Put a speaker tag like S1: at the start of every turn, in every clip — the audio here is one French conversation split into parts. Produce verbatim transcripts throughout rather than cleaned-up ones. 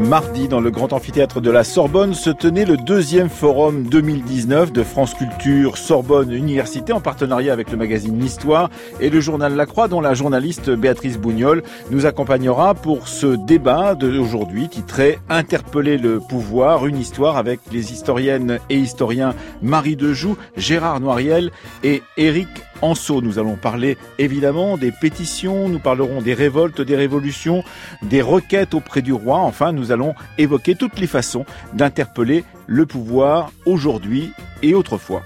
S1: Mardi, dans le grand amphithéâtre de la Sorbonne, se tenait le deuxième forum deux mille dix-neuf de France Culture Sorbonne Université en partenariat avec le magazine L'Histoire et le journal La Croix, dont la journaliste Béatrice Bougnol nous accompagnera pour ce débat d'aujourd'hui titré « Interpeller le pouvoir, une histoire » avec les historiennes et historiens Marie Dejoux, Gérard Noiriel et Éric Anceau. Nous allons parler évidemment des pétitions, nous parlerons des révoltes, des révolutions, des requêtes auprès du roi. Enfin, nous allons évoquer toutes les façons d'interpeller le pouvoir aujourd'hui et autrefois.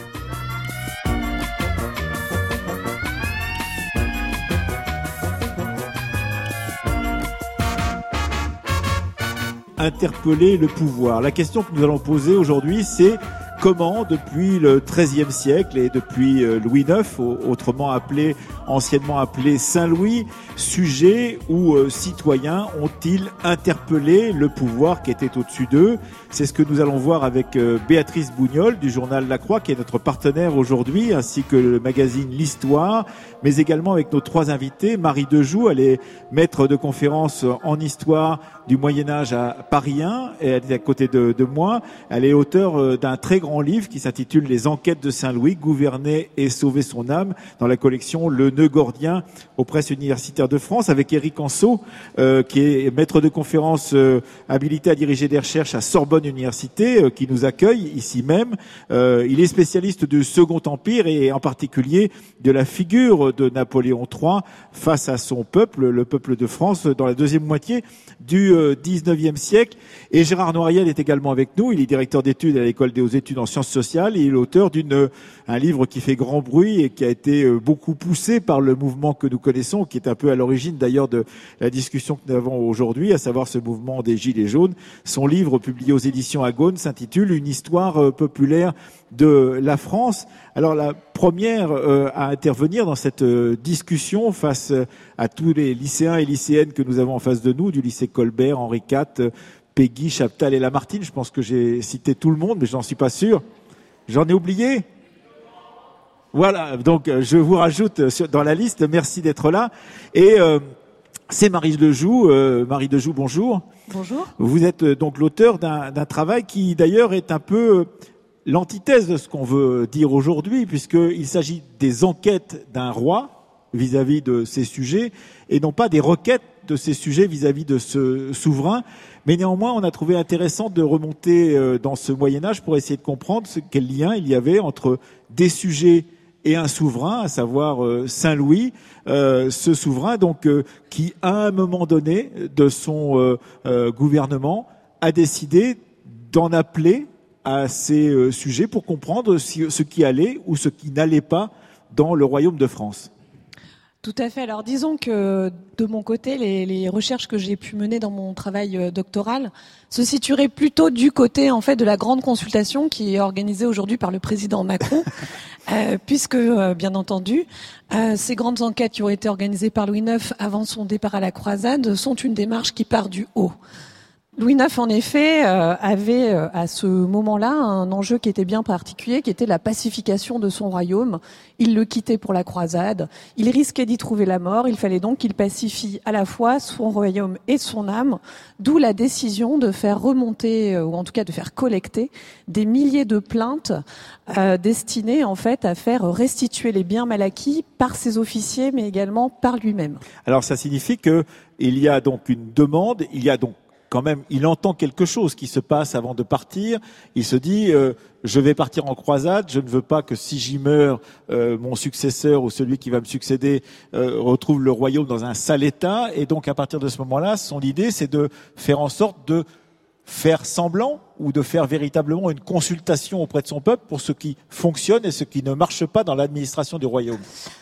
S1: Interpeller le pouvoir. La question que nous allons poser aujourd'hui, c'est comment, depuis le treizième siècle et depuis Louis neuf, autrement appelé, anciennement appelé Saint-Louis, sujets ou euh, citoyens ont-ils interpellé le pouvoir qui était au-dessus d'eux? C'est ce que nous allons voir avec euh, Béatrice Bougnol du journal La Croix, qui est notre partenaire aujourd'hui, ainsi que le magazine L'Histoire, mais également avec nos trois invités. Marie Dejoux, elle est maître de conférences en histoire du Moyen-Âge à Paris un, et elle est à côté de, de moi. Elle est auteure d'un très grand livre qui s'intitule « Les enquêtes de Saint-Louis, gouverner et sauver son âme » dans la collection Le Nœud Gordien aux presses universitaires de France, avec Éric Anceau, euh, qui est maître de conférences euh, habilité à diriger des recherches à Sorbonne Université, euh, qui nous accueille ici même. Euh, il est spécialiste du Second Empire et en particulier de la figure de Napoléon trois face à son peuple, le peuple de France, dans la deuxième moitié du dix-neuvième siècle. Et Gérard Noiriel est également avec nous. Il est directeur d'études à l'École des hautes études en sciences sociales et il est l'auteur d'une un livre qui fait grand bruit et qui a été beaucoup poussé par le mouvement que nous connaissons, qui est un peu à l'origine d'ailleurs de la discussion que nous avons aujourd'hui, à savoir ce mouvement des Gilets jaunes. Son livre, publié aux éditions Agone, s'intitule « Une histoire populaire de la France ». Alors la première euh, à intervenir dans cette euh, discussion face euh, à tous les lycéens et lycéennes que nous avons en face de nous, du lycée Colbert, Henri quatre, euh, Péguy, Chaptal et Lamartine. Je pense que j'ai cité tout le monde, mais je n'en suis pas sûr. J'en ai oublié ? Voilà, donc euh, je vous rajoute sur, dans la liste. Merci d'être là. Et euh, c'est Marie Dejoux. Euh, Marie Dejoux, bonjour.
S2: Bonjour.
S1: Vous êtes euh, donc l'auteur d'un, d'un travail qui d'ailleurs est un peu... Euh, l'antithèse de ce qu'on veut dire aujourd'hui, puisqu'il s'agit des enquêtes d'un roi vis-à-vis de ses sujets, et non pas des requêtes de ses sujets vis-à-vis de ce souverain. Mais néanmoins, on a trouvé intéressant de remonter dans ce Moyen-Âge pour essayer de comprendre ce, quel lien il y avait entre des sujets et un souverain, à savoir Saint-Louis, euh, ce souverain donc euh, qui, à un moment donné de son euh, euh, gouvernement, a décidé d'en appeler à ces euh, sujets pour comprendre si, ce qui allait ou ce qui n'allait pas dans le royaume de France.
S2: Tout à fait. Alors disons que de mon côté, les, les recherches que j'ai pu mener dans mon travail doctoral se situeraient plutôt du côté en fait de la grande consultation qui est organisée aujourd'hui par le président Macron, euh, puisque euh, bien entendu, euh, ces grandes enquêtes qui ont été organisées par Louis neuf avant son départ à la croisade sont une démarche qui part du haut. Louis neuf, en effet, euh, avait euh, à ce moment-là un enjeu qui était bien particulier, qui était la pacification de son royaume. Il le quittait pour la croisade, il risquait d'y trouver la mort, il fallait donc qu'il pacifie à la fois son royaume et son âme, d'où la décision de faire remonter, euh, ou en tout cas de faire collecter, des milliers de plaintes euh, destinées en fait à faire restituer les biens mal acquis par ses officiers, mais également par lui-même.
S1: Alors ça signifie que il y a donc une demande, il y a donc quand même, il entend quelque chose qui se passe avant de partir. Il se dit, euh, je vais partir en croisade, je ne veux pas que si j'y meurs, euh, mon successeur ou celui qui va me succéder euh, retrouve le royaume dans un sale état. Et donc, à partir de ce moment-là, son idée, c'est de faire en sorte de faire semblant ou de faire véritablement une consultation auprès de son peuple pour ce qui fonctionne et ce qui ne marche pas dans l'administration du royaume.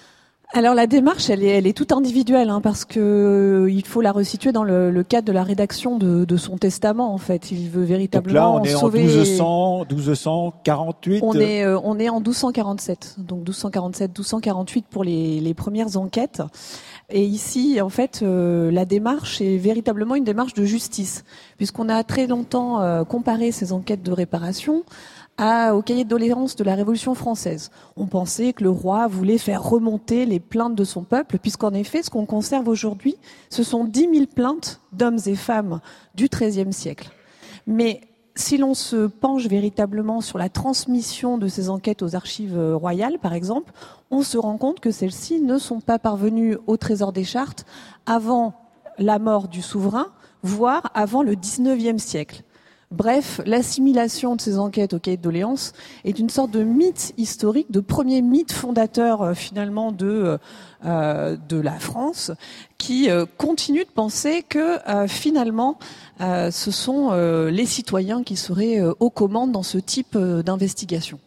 S2: Alors la démarche, elle est, elle est toute individuelle, hein, parce que euh, il faut la resituer dans le, le cadre de la rédaction de, de son testament. En fait, il veut véritablement
S1: donc là, on est
S2: sauver.
S1: En douze cents, douze cent quarante-huit.
S2: On est, euh, on est en douze cent quarante-sept, donc douze cent quarante-sept, douze cent quarante-huit pour les, les premières enquêtes. Et ici, en fait, euh, la démarche est véritablement une démarche de justice, puisqu'on a très longtemps euh, comparé ces enquêtes de réparation à, au cahier de doléances de la Révolution française. On pensait que le roi voulait faire remonter les plaintes de son peuple, puisqu'en effet, ce qu'on conserve aujourd'hui, ce sont dix mille plaintes d'hommes et femmes du treizième siècle. Mais si l'on se penche véritablement sur la transmission de ces enquêtes aux archives royales, par exemple, on se rend compte que celles-ci ne sont pas parvenues au Trésor des Chartes avant la mort du souverain, voire avant le dix-neuvième siècle. Bref, l'assimilation de ces enquêtes au cahier de doléances est une sorte de mythe historique, de premier mythe fondateur euh, finalement de euh, de la France, qui euh, continue de penser que euh, finalement euh, ce sont euh, les citoyens qui seraient euh, aux commandes dans ce type euh, d'investigation.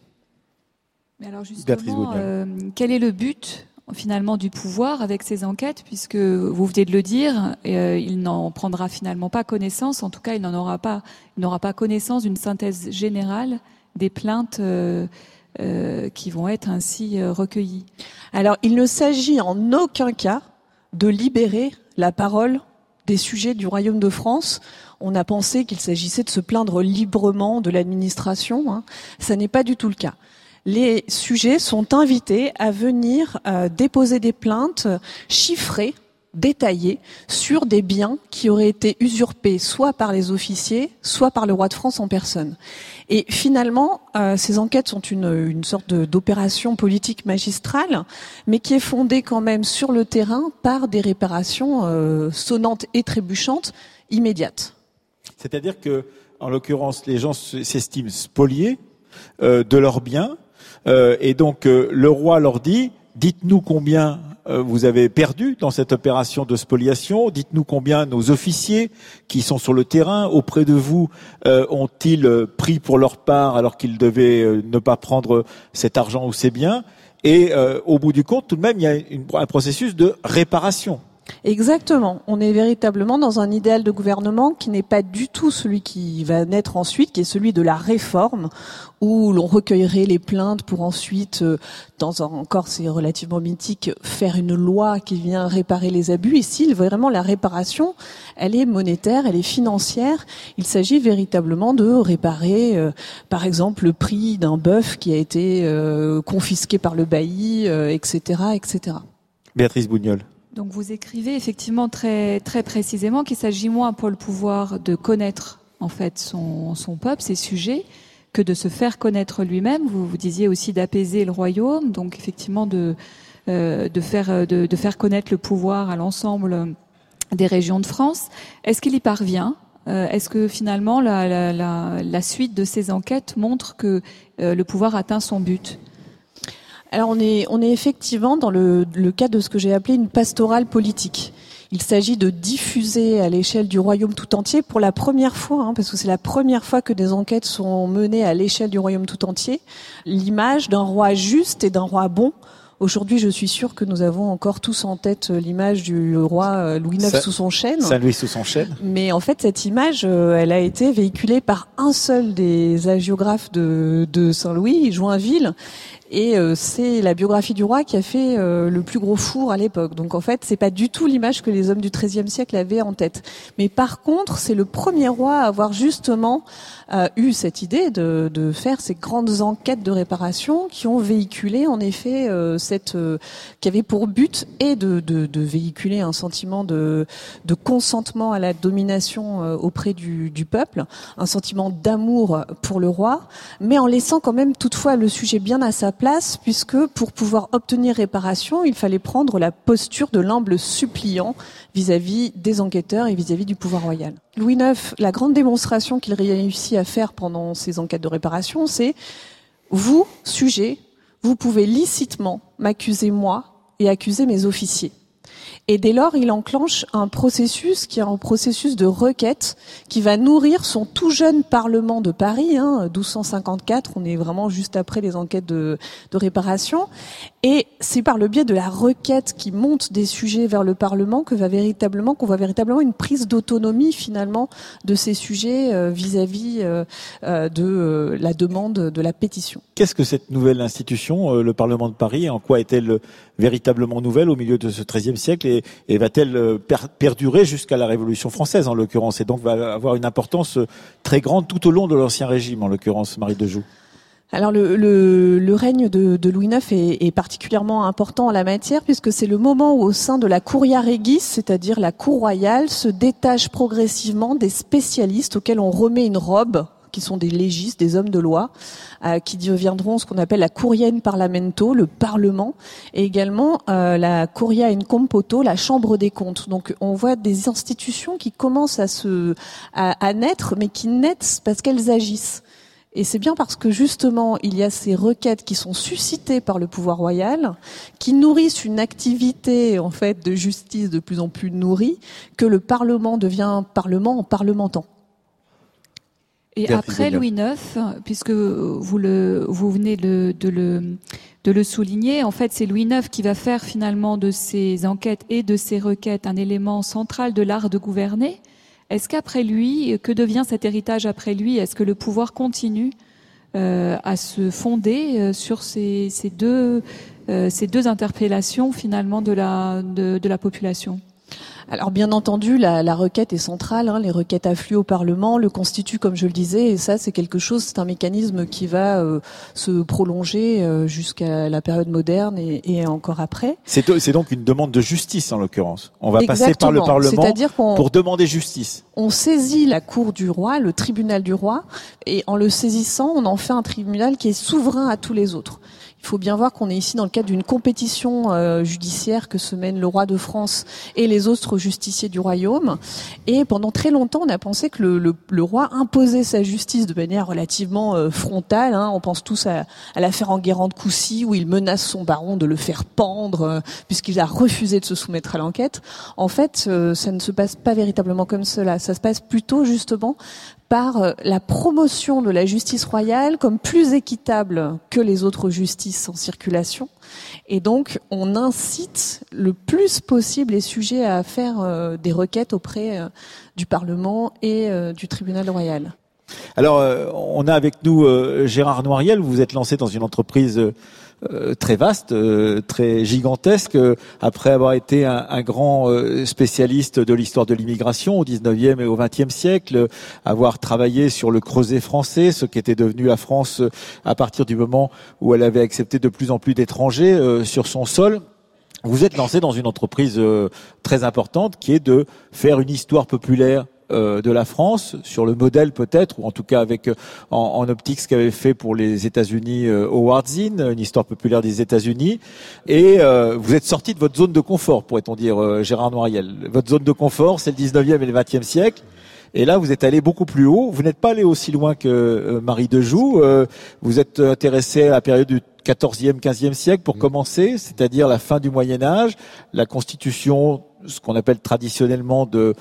S3: Mais alors justement, euh, quel est le but finalement du pouvoir avec ces enquêtes, puisque vous venez de le dire, euh, il n'en prendra finalement pas connaissance, en tout cas il n'en aura pas, il n'aura pas connaissance d'une synthèse générale des plaintes euh, euh, qui vont être ainsi euh, recueillies.
S2: Alors il ne s'agit en aucun cas de libérer la parole des sujets du Royaume de France. On a pensé qu'il s'agissait de se plaindre librement de l'administration, hein. Ça n'est pas du tout le cas. Les sujets sont invités à venir euh, déposer des plaintes chiffrées, détaillées, sur des biens qui auraient été usurpés soit par les officiers, soit par le roi de France en personne. Et finalement, euh, ces enquêtes sont une, une sorte de, d'opération politique magistrale, mais qui est fondée quand même sur le terrain par des réparations euh, sonnantes et trébuchantes immédiates.
S1: C'est-à-dire que, en l'occurrence, les gens s'estiment spoliés euh, de leurs biens. Euh, et donc euh, le roi leur dit, dites-nous combien euh, vous avez perdu dans cette opération de spoliation, dites-nous combien nos officiers qui sont sur le terrain auprès de vous euh, ont-ils euh, pris pour leur part alors qu'ils devaient euh, ne pas prendre cet argent ou ces biens. Et euh, au bout du compte, tout de même, il y a une, un processus de réparation.
S2: Exactement. On est véritablement dans un idéal de gouvernement qui n'est pas du tout celui qui va naître ensuite, qui est celui de la réforme, où l'on recueillerait les plaintes pour ensuite, dans un, encore c'est relativement mythique, faire une loi qui vient réparer les abus. Ici, vraiment, la réparation, elle est monétaire, elle est financière. Il s'agit véritablement de réparer, euh, par exemple, le prix d'un bœuf qui a été euh, confisqué par le bailli, euh, et cetera, et cetera.
S1: Béatrice Bougnol.
S3: Donc vous écrivez effectivement très très précisément qu'il s'agit moins pour le pouvoir de connaître en fait son son peuple, ses sujets, que de se faire connaître lui-même. Vous vous disiez aussi d'apaiser le royaume, donc effectivement de euh, de faire de, de faire connaître le pouvoir à l'ensemble des régions de France. Est-ce qu'il y parvient ? euh, Est-ce que finalement la, la la la suite de ces enquêtes montre que euh, le pouvoir atteint son but ?
S2: Alors on est on est effectivement dans le, le cas de ce que j'ai appelé une pastorale politique. Il s'agit de diffuser à l'échelle du royaume tout entier pour la première fois, hein, parce que c'est la première fois que des enquêtes sont menées à l'échelle du royaume tout entier, l'image d'un roi juste et d'un roi bon. Aujourd'hui, je suis sûre que nous avons encore tous en tête l'image du roi Louis neuf sous son chêne.
S1: Saint-Louis sous son chêne.
S2: Mais en fait, cette image, elle a été véhiculée par un seul des hagiographes de, de Saint-Louis, Joinville. Et euh, c'est la biographie du roi qui a fait euh, le plus gros four à l'époque. Donc en fait, c'est pas du tout l'image que les hommes du treizième siècle avaient en tête. Mais par contre, c'est le premier roi à avoir justement euh, eu cette idée de, de faire ces grandes enquêtes de réparation qui ont véhiculé en effet euh, cette, euh, qui avait pour but et de, de, de véhiculer un sentiment de, de consentement à la domination euh, auprès du, du peuple, un sentiment d'amour pour le roi, mais en laissant quand même toutefois le sujet bien à sa place, puisque pour pouvoir obtenir réparation, il fallait prendre la posture de l'humble suppliant vis-à-vis des enquêteurs et vis-à-vis du pouvoir royal. Louis neuf, la grande démonstration qu'il réussit à faire pendant ces enquêtes de réparation, c'est « Vous, sujet, vous pouvez licitement m'accuser moi et accuser mes officiers ». Et dès lors, il enclenche un processus qui est un processus de requête qui va nourrir son tout jeune Parlement de Paris, hein, douze cent cinquante-quatre, on est vraiment juste après les enquêtes de, de réparation. Et c'est par le biais de la requête qui monte des sujets vers le Parlement que va véritablement, qu'on voit véritablement une prise d'autonomie finalement de ces sujets euh, vis-à-vis euh, euh, de euh, la demande de la pétition.
S1: Qu'est-ce que cette nouvelle institution, euh, le Parlement de Paris, en quoi est-elle véritablement nouvelle au milieu de ce treizième siècle et, et va-t-elle per- perdurer jusqu'à la Révolution française en l'occurrence et donc va avoir une importance très grande tout au long de l'Ancien Régime en l'occurrence, Marie Dejoux?
S2: Alors le, le, le règne de, de Louis neuf est, est particulièrement important en la matière puisque c'est le moment où au sein de la Curia Regis, c'est-à-dire la cour royale, se détachent progressivement des spécialistes auxquels on remet une robe, qui sont des légistes, des hommes de loi, euh, qui deviendront ce qu'on appelle la Curia in Parlamento, le Parlement, et également euh, la Curia in Compoto, la Chambre des comptes. Donc on voit des institutions qui commencent à se à, à naître, mais qui naissent parce qu'elles agissent. Et c'est bien parce que justement il y a ces requêtes qui sont suscitées par le pouvoir royal, qui nourrissent une activité en fait de justice de plus en plus nourrie, que le Parlement devient Parlement en parlementant.
S3: Et après Louis neuf, puisque vous le vous venez de, de le de le souligner, en fait c'est Louis neuf qui va faire finalement de ces enquêtes et de ces requêtes un élément central de l'art de gouverner. Est-ce qu'après lui, que devient cet héritage après lui? Est-ce que le pouvoir continue euh, à se fonder euh, sur ces, ces deux euh, ces deux interpellations finalement de la de, de la population?
S2: Alors bien entendu, la, la requête est centrale. Hein, les requêtes affluent au Parlement, le constituent, comme je le disais, et ça, c'est quelque chose, c'est un mécanisme qui va euh, se prolonger euh, jusqu'à la période moderne et, et encore après.
S1: C'est, c'est donc une demande de justice en l'occurrence. On va
S2: Exactement.
S1: passer par le Parlement
S2: C'est-à-dire qu'on,
S1: pour demander justice.
S2: On saisit la cour du roi, le tribunal du roi, et en le saisissant, on en fait un tribunal qui est souverain à tous les autres. Il faut bien voir qu'on est ici dans le cadre d'une compétition euh, judiciaire que se mènent le roi de France et les autres justiciers du royaume. Et pendant très longtemps, on a pensé que le, le, le roi imposait sa justice de manière relativement euh, frontale. Hein. On pense tous à, à l'affaire Enguerrand de Coucy où il menace son baron de le faire pendre euh, puisqu'il a refusé de se soumettre à l'enquête. En fait, euh, ça ne se passe pas véritablement comme cela. Ça se passe plutôt justement par la promotion de la justice royale comme plus équitable que les autres justices en circulation. Et donc, on incite le plus possible les sujets à faire euh, des requêtes auprès euh, du Parlement et euh, du tribunal royal.
S1: Alors, euh, on a avec nous euh, Gérard Noiriel. Vous vous êtes lancé dans une entreprise euh, Euh, très vaste, euh, très gigantesque, euh, après avoir été un, un grand euh, spécialiste de l'histoire de l'immigration au dix-neuvième et au vingtième siècle, euh, avoir travaillé sur le creuset français, ce qui était devenu la France euh, à partir du moment où elle avait accepté de plus en plus d'étrangers euh, sur son sol. Vous êtes lancé dans une entreprise euh, très importante qui est de faire une histoire populaire Euh, de la France, sur le modèle peut-être, ou en tout cas avec euh, en, en optique ce qu'avait fait pour les États-Unis euh, Howard Zinn, une histoire populaire des États-Unis. Et euh, vous êtes sorti de votre zone de confort, pourrait-on dire, euh, Gérard Noiriel. Votre zone de confort, c'est le dix-neuvième et le vingtième siècle. Et là, vous êtes allé beaucoup plus haut. Vous n'êtes pas allé aussi loin que euh, Marie de Joux. Euh, vous êtes intéressé à la période du quatorzième, quinzième siècle pour commencer, c'est-à-dire la fin du Moyen-Âge, la constitution, ce qu'on appelle traditionnellement de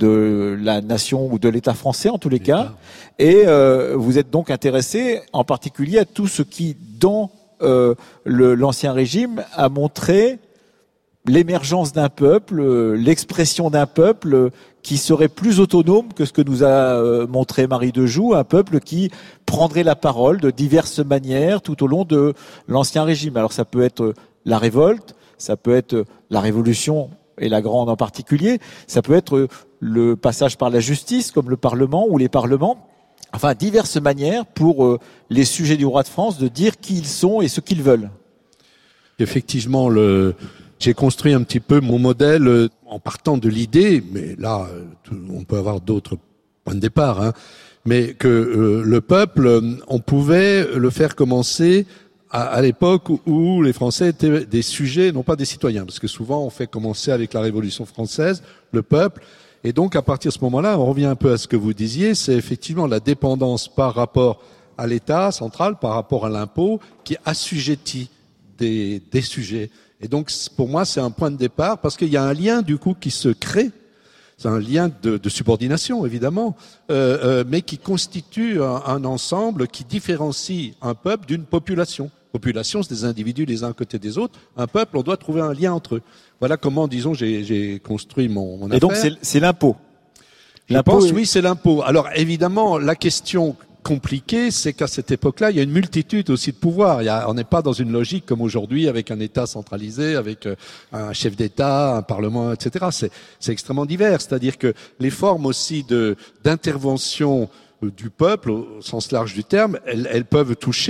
S1: de la nation ou de l'État français en tous les cas. Et euh, vous êtes donc intéressé en particulier à tout ce qui, dans euh, le, l'ancien régime, a montré l'émergence d'un peuple, l'expression d'un peuple qui serait plus autonome que ce que nous a montré Marie de Joux, un peuple qui prendrait la parole de diverses manières tout au long de l'ancien régime. Alors ça peut être la révolte, ça peut être la révolution et la grande en particulier, ça peut être le passage par la justice comme le Parlement ou les parlements, enfin diverses manières pour les sujets du roi de France de dire qui ils sont et ce qu'ils veulent.
S4: Effectivement, le j'ai construit un petit peu mon modèle en partant de l'idée, mais là, on peut avoir d'autres points de départ, hein, mais que euh, le peuple, on pouvait le faire commencer à, à l'époque où les Français étaient des sujets, non pas des citoyens, parce que souvent on fait commencer avec la Révolution française, le peuple, et donc à partir de ce moment-là, on revient un peu à ce que vous disiez, c'est effectivement la dépendance par rapport à l'État central, par rapport à l'impôt, qui assujettit des, des sujets. Et donc, pour moi, c'est un point de départ parce qu'il y a un lien, du coup, qui se crée. C'est un lien de, de subordination, évidemment, euh, euh, mais qui constitue un, un ensemble qui différencie un peuple d'une population. Population, c'est des individus les uns à côté des autres. Un peuple, on doit trouver un lien entre eux. Voilà comment, disons, j'ai, j'ai construit mon, mon affaire.
S1: Et donc, c'est, c'est l'impôt.
S4: Je
S1: l'impôt
S4: pense,
S1: est...
S4: oui, c'est l'impôt. Alors, évidemment, la question compliqué, c'est qu'à cette époque-là, il y a une multitude aussi de pouvoirs. Il y a, on n'est pas dans une logique comme aujourd'hui avec un État centralisé, avec euh, un chef d'État, un parlement, et cetera. C'est, c'est extrêmement divers. C'est-à-dire que les formes aussi de d'intervention du peuple, au sens large du terme, elles, elles peuvent toucher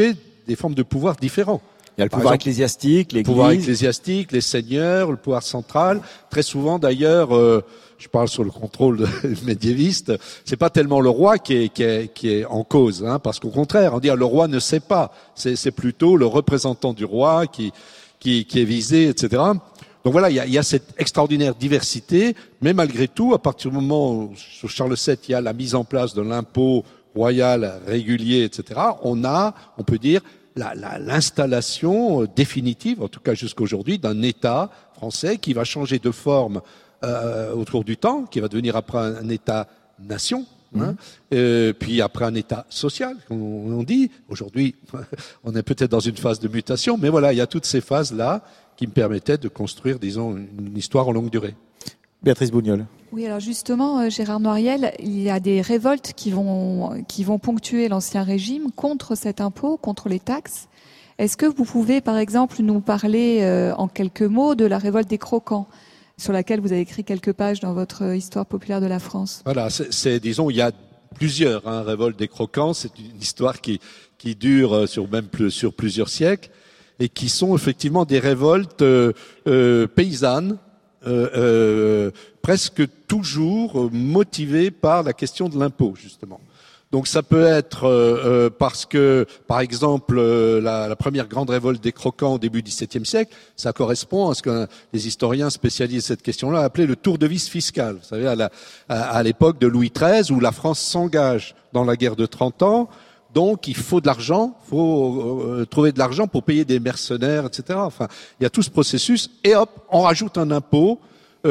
S4: des formes de pouvoir différents.
S1: Il y a le
S4: Par
S1: pouvoir
S4: exemple,
S1: ecclésiastique,
S4: le
S1: l'Église.
S4: pouvoir ecclésiastique, les seigneurs, le pouvoir central. Très souvent, d'ailleurs, euh, je parle sur le contrôle médiéviste, c'est pas tellement le roi qui est, qui est, qui est en cause, hein, parce qu'au contraire, on dit le roi ne sait pas. C'est, c'est plutôt le représentant du roi qui, qui, qui est visé, et cetera. Donc voilà, il y a, il y a cette extraordinaire diversité, mais malgré tout, à partir du moment où sur Charles sept, il y a la mise en place de l'impôt royal régulier, et cetera, on a, on peut dire, La, la, l'installation définitive, en tout cas jusqu'aujourd'hui, d'un État français qui va changer de forme euh, au cours du temps, qui va devenir après un, un État-nation, mmh. hein, euh, puis après un État social, comme on, on dit. Aujourd'hui, on est peut-être dans une phase de mutation, mais voilà, il y a toutes ces phases-là qui me permettaient de construire, disons, une histoire en longue durée.
S1: Béatrice Bougnol.
S3: Oui, alors justement, Gérard Noiriel, il y a des révoltes qui vont, qui vont ponctuer l'Ancien Régime contre cet impôt, contre les taxes. Est-ce que vous pouvez, par exemple, nous parler euh, en quelques mots de la révolte des Croquants, sur laquelle vous avez écrit quelques pages dans votre Histoire populaire de la France?
S4: Voilà, c'est, c'est disons, il y a plusieurs hein, révoltes des Croquants. C'est une histoire qui, qui dure sur même plus, sur plusieurs siècles et qui sont effectivement des révoltes euh, euh, paysannes, Euh, euh, presque toujours motivé par la question de l'impôt, justement. Donc ça peut être euh, euh, parce que, par exemple, euh, la, la première grande révolte des Croquants au début du dix-septième siècle, ça correspond à ce que les historiens spécialisés de cette question-là appelaient le tour de vis fiscal. Vous savez, à, la, à, à l'époque de Louis treize, où la France s'engage dans la guerre de trente ans, donc il faut de l'argent, il faut euh, trouver de l'argent pour payer des mercenaires, et cetera. Enfin, il y a tout ce processus, et hop, on rajoute un impôt, euh,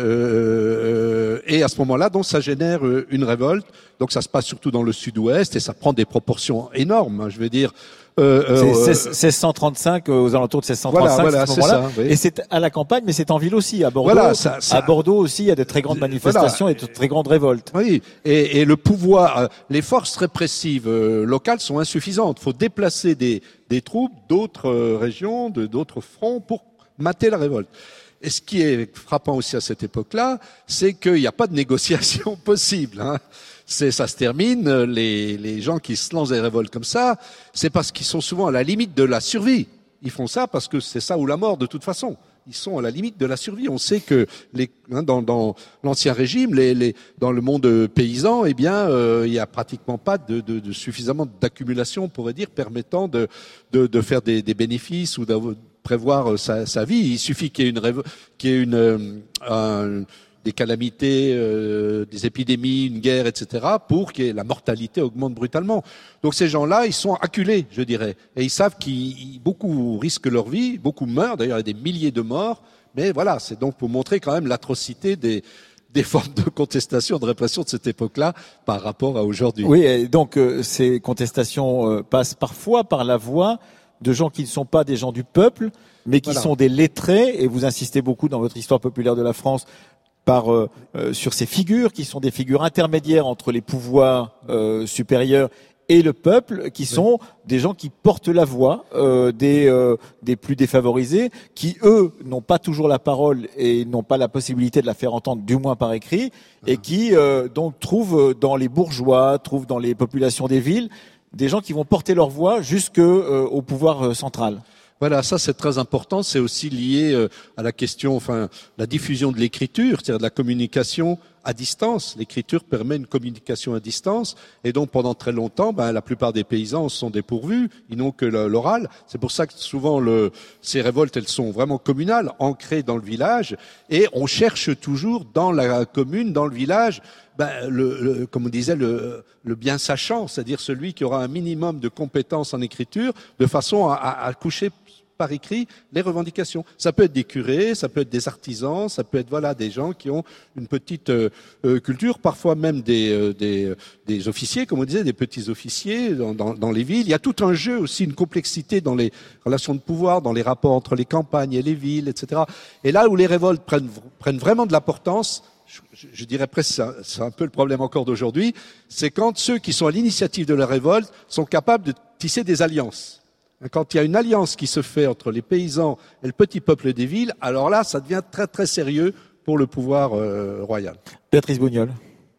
S4: euh, et à ce moment-là, donc ça génère une révolte. Donc ça se passe surtout dans le sud-ouest, et ça prend des proportions énormes, hein, je veux dire.
S1: Euh, c'est euh, seize cent trente-cinq, euh, aux alentours de seize cent trente-cinq,
S4: voilà, voilà,
S1: à ce moment-là.
S4: Ça, oui.
S1: Et c'est à la campagne, mais c'est en ville aussi, à Bordeaux.
S4: Voilà, ça, ça,
S1: à Bordeaux aussi, il y a de très grandes manifestations voilà. et de très grandes révoltes.
S4: Oui, et, et le pouvoir, les forces répressives euh, locales sont insuffisantes. Il faut déplacer des, des troupes d'autres euh, régions, de, d'autres fronts pour mater la révolte. Et ce qui est frappant aussi à cette époque-là, c'est qu'il n'y a pas de négociation possible. Hein. C'est, ça se termine, les, les gens qui se lancent des révoltes comme ça, c'est parce qu'ils sont souvent à la limite de la survie. Ils font ça parce que c'est ça ou la mort de toute façon. Ils sont à la limite de la survie. On sait que les, hein, dans, dans l'ancien régime, les, les, dans le monde paysan, eh bien, euh, il n'y a pratiquement pas de, de, de suffisamment d'accumulation, on pourrait dire, permettant de, de, de faire des, des bénéfices ou de prévoir sa, sa vie. Il suffit qu'il y ait une, révo- qu'il y ait une euh, un, des calamités, euh, des épidémies, une guerre, et cetera, pour que la mortalité augmente brutalement. Donc ces gens-là, ils sont acculés, je dirais, et ils savent qu'ils beaucoup risquent leur vie, beaucoup meurent. D'ailleurs, il y a des milliers de morts. Mais voilà, c'est donc pour montrer quand même l'atrocité des des formes de contestation, de répression de cette époque-là par rapport à aujourd'hui.
S1: Oui, et donc euh, ces contestations euh, passent parfois par la voix de gens qui ne sont pas des gens du peuple, mais qui voilà. sont des lettrés. Et vous insistez beaucoup dans votre Histoire populaire de la France par euh, euh, sur ces figures qui sont des figures intermédiaires entre les pouvoirs euh, supérieurs et le peuple, qui sont oui. des gens qui portent la voix euh, des euh, des plus défavorisés, qui eux n'ont pas toujours la parole et n'ont pas la possibilité de la faire entendre, du moins par écrit, uh-huh. et qui euh, donc trouvent dans les bourgeois, trouvent dans les populations des villes des gens qui vont porter leur voix jusque euh, au pouvoir euh, central.
S4: Voilà, ça c'est très important. C'est aussi lié euh, à la question, enfin, la diffusion de l'écriture, c'est-à-dire de la communication à distance. L'écriture permet une communication à distance, et donc pendant très longtemps, ben, la plupart des paysans sont dépourvus, ils n'ont que l'oral. C'est pour ça que souvent le, ces révoltes, elles sont vraiment communales, ancrées dans le village, et on cherche toujours dans la commune, dans le village, ben, le, le, comme on disait, le, le bien sachant, c'est-à-dire celui qui aura un minimum de compétences en écriture, de façon à, à, à coucher par écrit les revendications. Ça peut être des curés, ça peut être des artisans, ça peut être voilà des gens qui ont une petite euh, euh, culture, parfois même des, euh, des, euh, des officiers, comme on disait, des petits officiers dans, dans, dans les villes. Il y a tout un jeu aussi, une complexité dans les relations de pouvoir, dans les rapports entre les campagnes et les villes, et cetera. Et là où les révoltes prennent, prennent vraiment de l'importance, je, je, je dirais presque, c'est un peu le problème encore d'aujourd'hui, c'est quand ceux qui sont à l'initiative de la révolte sont capables de tisser des alliances. Quand il y a une alliance qui se fait entre les paysans et le petit peuple des villes, alors là, ça devient très très sérieux pour le pouvoir euh, royal.
S1: Béatrice Bougnol.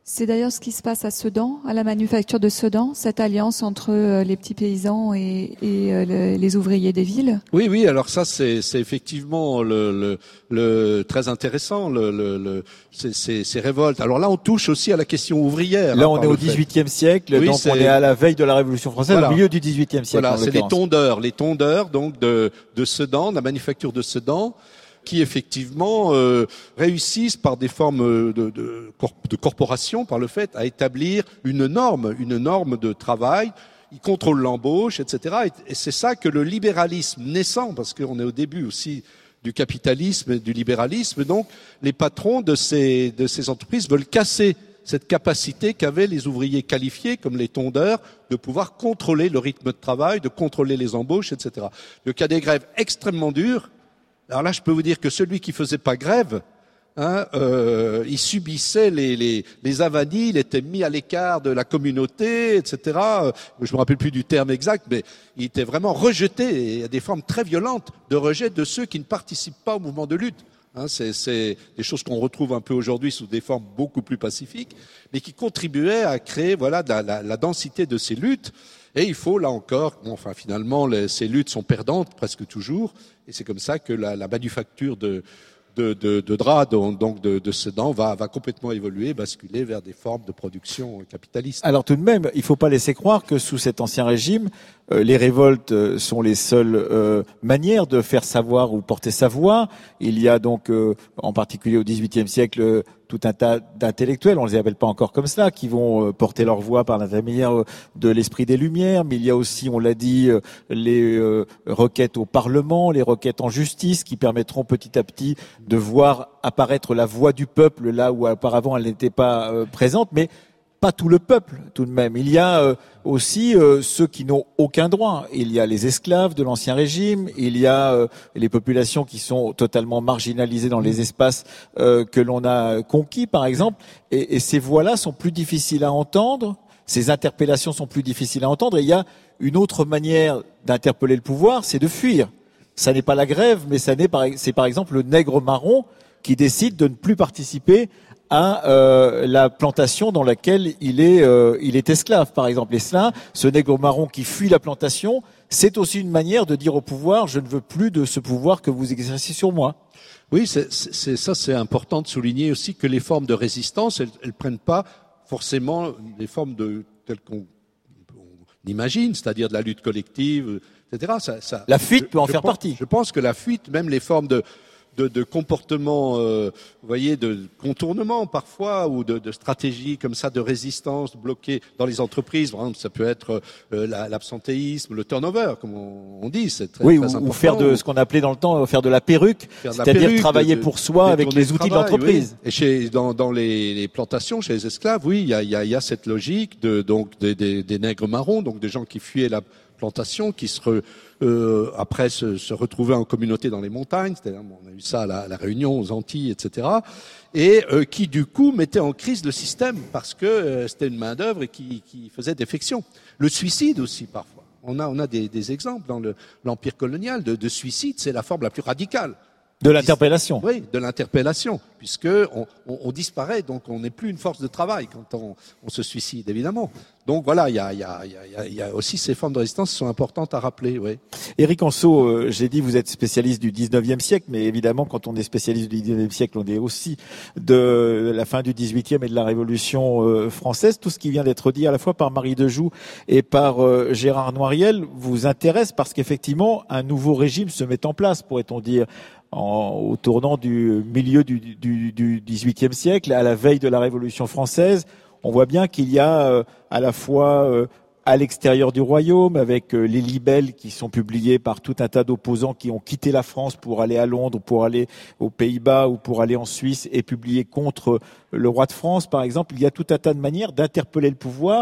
S3: C'est d'ailleurs ce qui se passe à Sedan, à la manufacture de Sedan, cette alliance entre euh, les petits paysans et, et euh, le, les ouvriers des villes.
S4: Oui, oui. Alors ça, c'est, c'est effectivement le, le, le très intéressant, le, le, le ces, ces, ces révoltes. Alors là, on touche aussi à la question ouvrière.
S1: Là,
S4: hein,
S1: on est au dix-huitième siècle, oui, donc c'est... on est à la veille de la Révolution française, voilà. Au milieu du dix-huitième siècle.
S4: Voilà, c'est les tondeurs, les tondeurs donc de, de Sedan, la manufacture de Sedan, qui effectivement euh, réussissent par des formes de, de, de corporation, par le fait, à établir une norme, une norme de travail. Ils contrôlent l'embauche, et cetera. Et, et c'est ça que le libéralisme naissant, parce qu'on est au début aussi du capitalisme et du libéralisme, donc les patrons de ces, de ces entreprises veulent casser cette capacité qu'avaient les ouvriers qualifiés, comme les tondeurs, de pouvoir contrôler le rythme de travail, de contrôler les embauches, et cetera. Donc il y a des grèves extrêmement dures. Alors là, je peux vous dire que celui qui faisait pas grève, hein, euh, il subissait les, les, les avanies, il était mis à l'écart de la communauté, et cetera. Je me rappelle plus du terme exact, mais il était vraiment rejeté. Et il y a des formes très violentes de rejet de ceux qui ne participent pas au mouvement de lutte. Hein, c'est, c'est des choses qu'on retrouve un peu aujourd'hui sous des formes beaucoup plus pacifiques, mais qui contribuaient à créer, voilà, la, la, la densité de ces luttes. Et il faut, là encore, bon, enfin finalement, les, ces luttes sont perdantes presque toujours, et c'est comme ça que la, la manufacture de, de, de, de draps, donc de, de Sedan, va, va complètement évoluer, basculer vers des formes de production capitaliste.
S1: Alors tout de même, il ne faut pas laisser croire que sous cet ancien régime, euh, les révoltes euh, sont les seules euh, manières de faire savoir ou porter sa voix. Il y a donc, euh, en particulier au dix-huitième siècle, euh, tout un tas d'intellectuels, on ne les appelle pas encore comme cela, qui vont euh, porter leur voix par l'intermédiaire euh, de l'esprit des Lumières. Mais il y a aussi, on l'a dit, euh, les euh, requêtes au Parlement, les requêtes en justice, qui permettront petit à petit de voir apparaître la voix du peuple là où auparavant elle n'était pas euh, présente. Mais pas tout le peuple, tout de même. Il y a euh, aussi euh, ceux qui n'ont aucun droit. Il y a les esclaves de l'Ancien Régime, il y a euh, les populations qui sont totalement marginalisées dans les espaces euh, que l'on a conquis, par exemple. Et, et ces voix-là sont plus difficiles à entendre, ces interpellations sont plus difficiles à entendre. Et il y a une autre manière d'interpeller le pouvoir, c'est de fuir. Ça n'est pas la grève, mais ça n'est par, c'est par exemple le nègre marron qui décide de ne plus participer à euh, la plantation dans laquelle il est, euh, il est esclave, par exemple. Et cela, ce nègre marron qui fuit la plantation, c'est aussi une manière de dire au pouvoir, je ne veux plus de ce pouvoir que vous exercez sur moi.
S4: Oui, c'est, c'est, ça c'est important de souligner aussi que les formes de résistance, elles ne prennent pas forcément des formes de telles qu'on on imagine, c'est-à-dire de la lutte collective, et cetera. Ça, ça,
S1: la fuite
S4: je,
S1: peut en
S4: je
S1: faire
S4: pense,
S1: partie.
S4: Je pense que la fuite, même les formes de de, de comportement, euh, vous voyez, de contournement parfois, ou de, de stratégie comme ça, de résistance bloquée dans les entreprises. Par exemple, ça peut être euh, la, l'absentéisme, le turnover, comme on, on dit, c'est très,
S1: oui,
S4: très
S1: ou,
S4: important.
S1: ou faire de ce qu'on appelait dans le temps, faire de la perruque,
S4: de la
S1: c'est-à-dire
S4: perruque,
S1: travailler
S4: de,
S1: pour soi avec les outils de, travail, de l'entreprise.
S4: Oui. Et chez, dans, dans les, les plantations, chez les esclaves, oui, il y a, y a, y a cette logique de, donc, des, des, des nègres marrons, donc des gens qui fuyaient la plantation, qui se re, euh, après se, se retrouvaient en communauté dans les montagnes, c'est-à-dire bon, on a eu ça à la, à la Réunion, aux Antilles, et cetera, et euh, qui du coup mettaient en crise le système parce que euh, c'était une main d'œuvre et qui, qui faisait défection. Le suicide aussi parfois. On a, on a des, des exemples dans le, l'empire colonial de, de suicide, c'est la forme la plus radicale.
S1: De l'interpellation.
S4: Oui, de l'interpellation, puisque on, on, on disparaît, donc on n'est plus une force de travail quand on, on se suicide, évidemment. Donc voilà, il y a, y, a, y, a, y a aussi ces formes de résistance qui sont importantes à rappeler. Oui.
S1: Éric Anceau, euh, j'ai dit vous êtes spécialiste du dix-neuvième siècle, mais évidemment quand on est spécialiste du dix-neuvième siècle, on est aussi de la fin du dix-huitième et de la Révolution euh, française. Tout ce qui vient d'être dit à la fois par Marie Dejoux et par euh, Gérard Noiriel vous intéresse parce qu'effectivement un nouveau régime se met en place, pourrait-on dire, En, au tournant du milieu du, du, du dix-huitième siècle, à la veille de la Révolution française. On voit bien qu'il y a euh, à la fois euh, à l'extérieur du royaume, avec euh, les libelles qui sont publiés par tout un tas d'opposants qui ont quitté la France pour aller à Londres, pour aller aux Pays-Bas ou pour aller en Suisse et publier contre le roi de France, par exemple. Il y a tout un tas de manières d'interpeller le pouvoir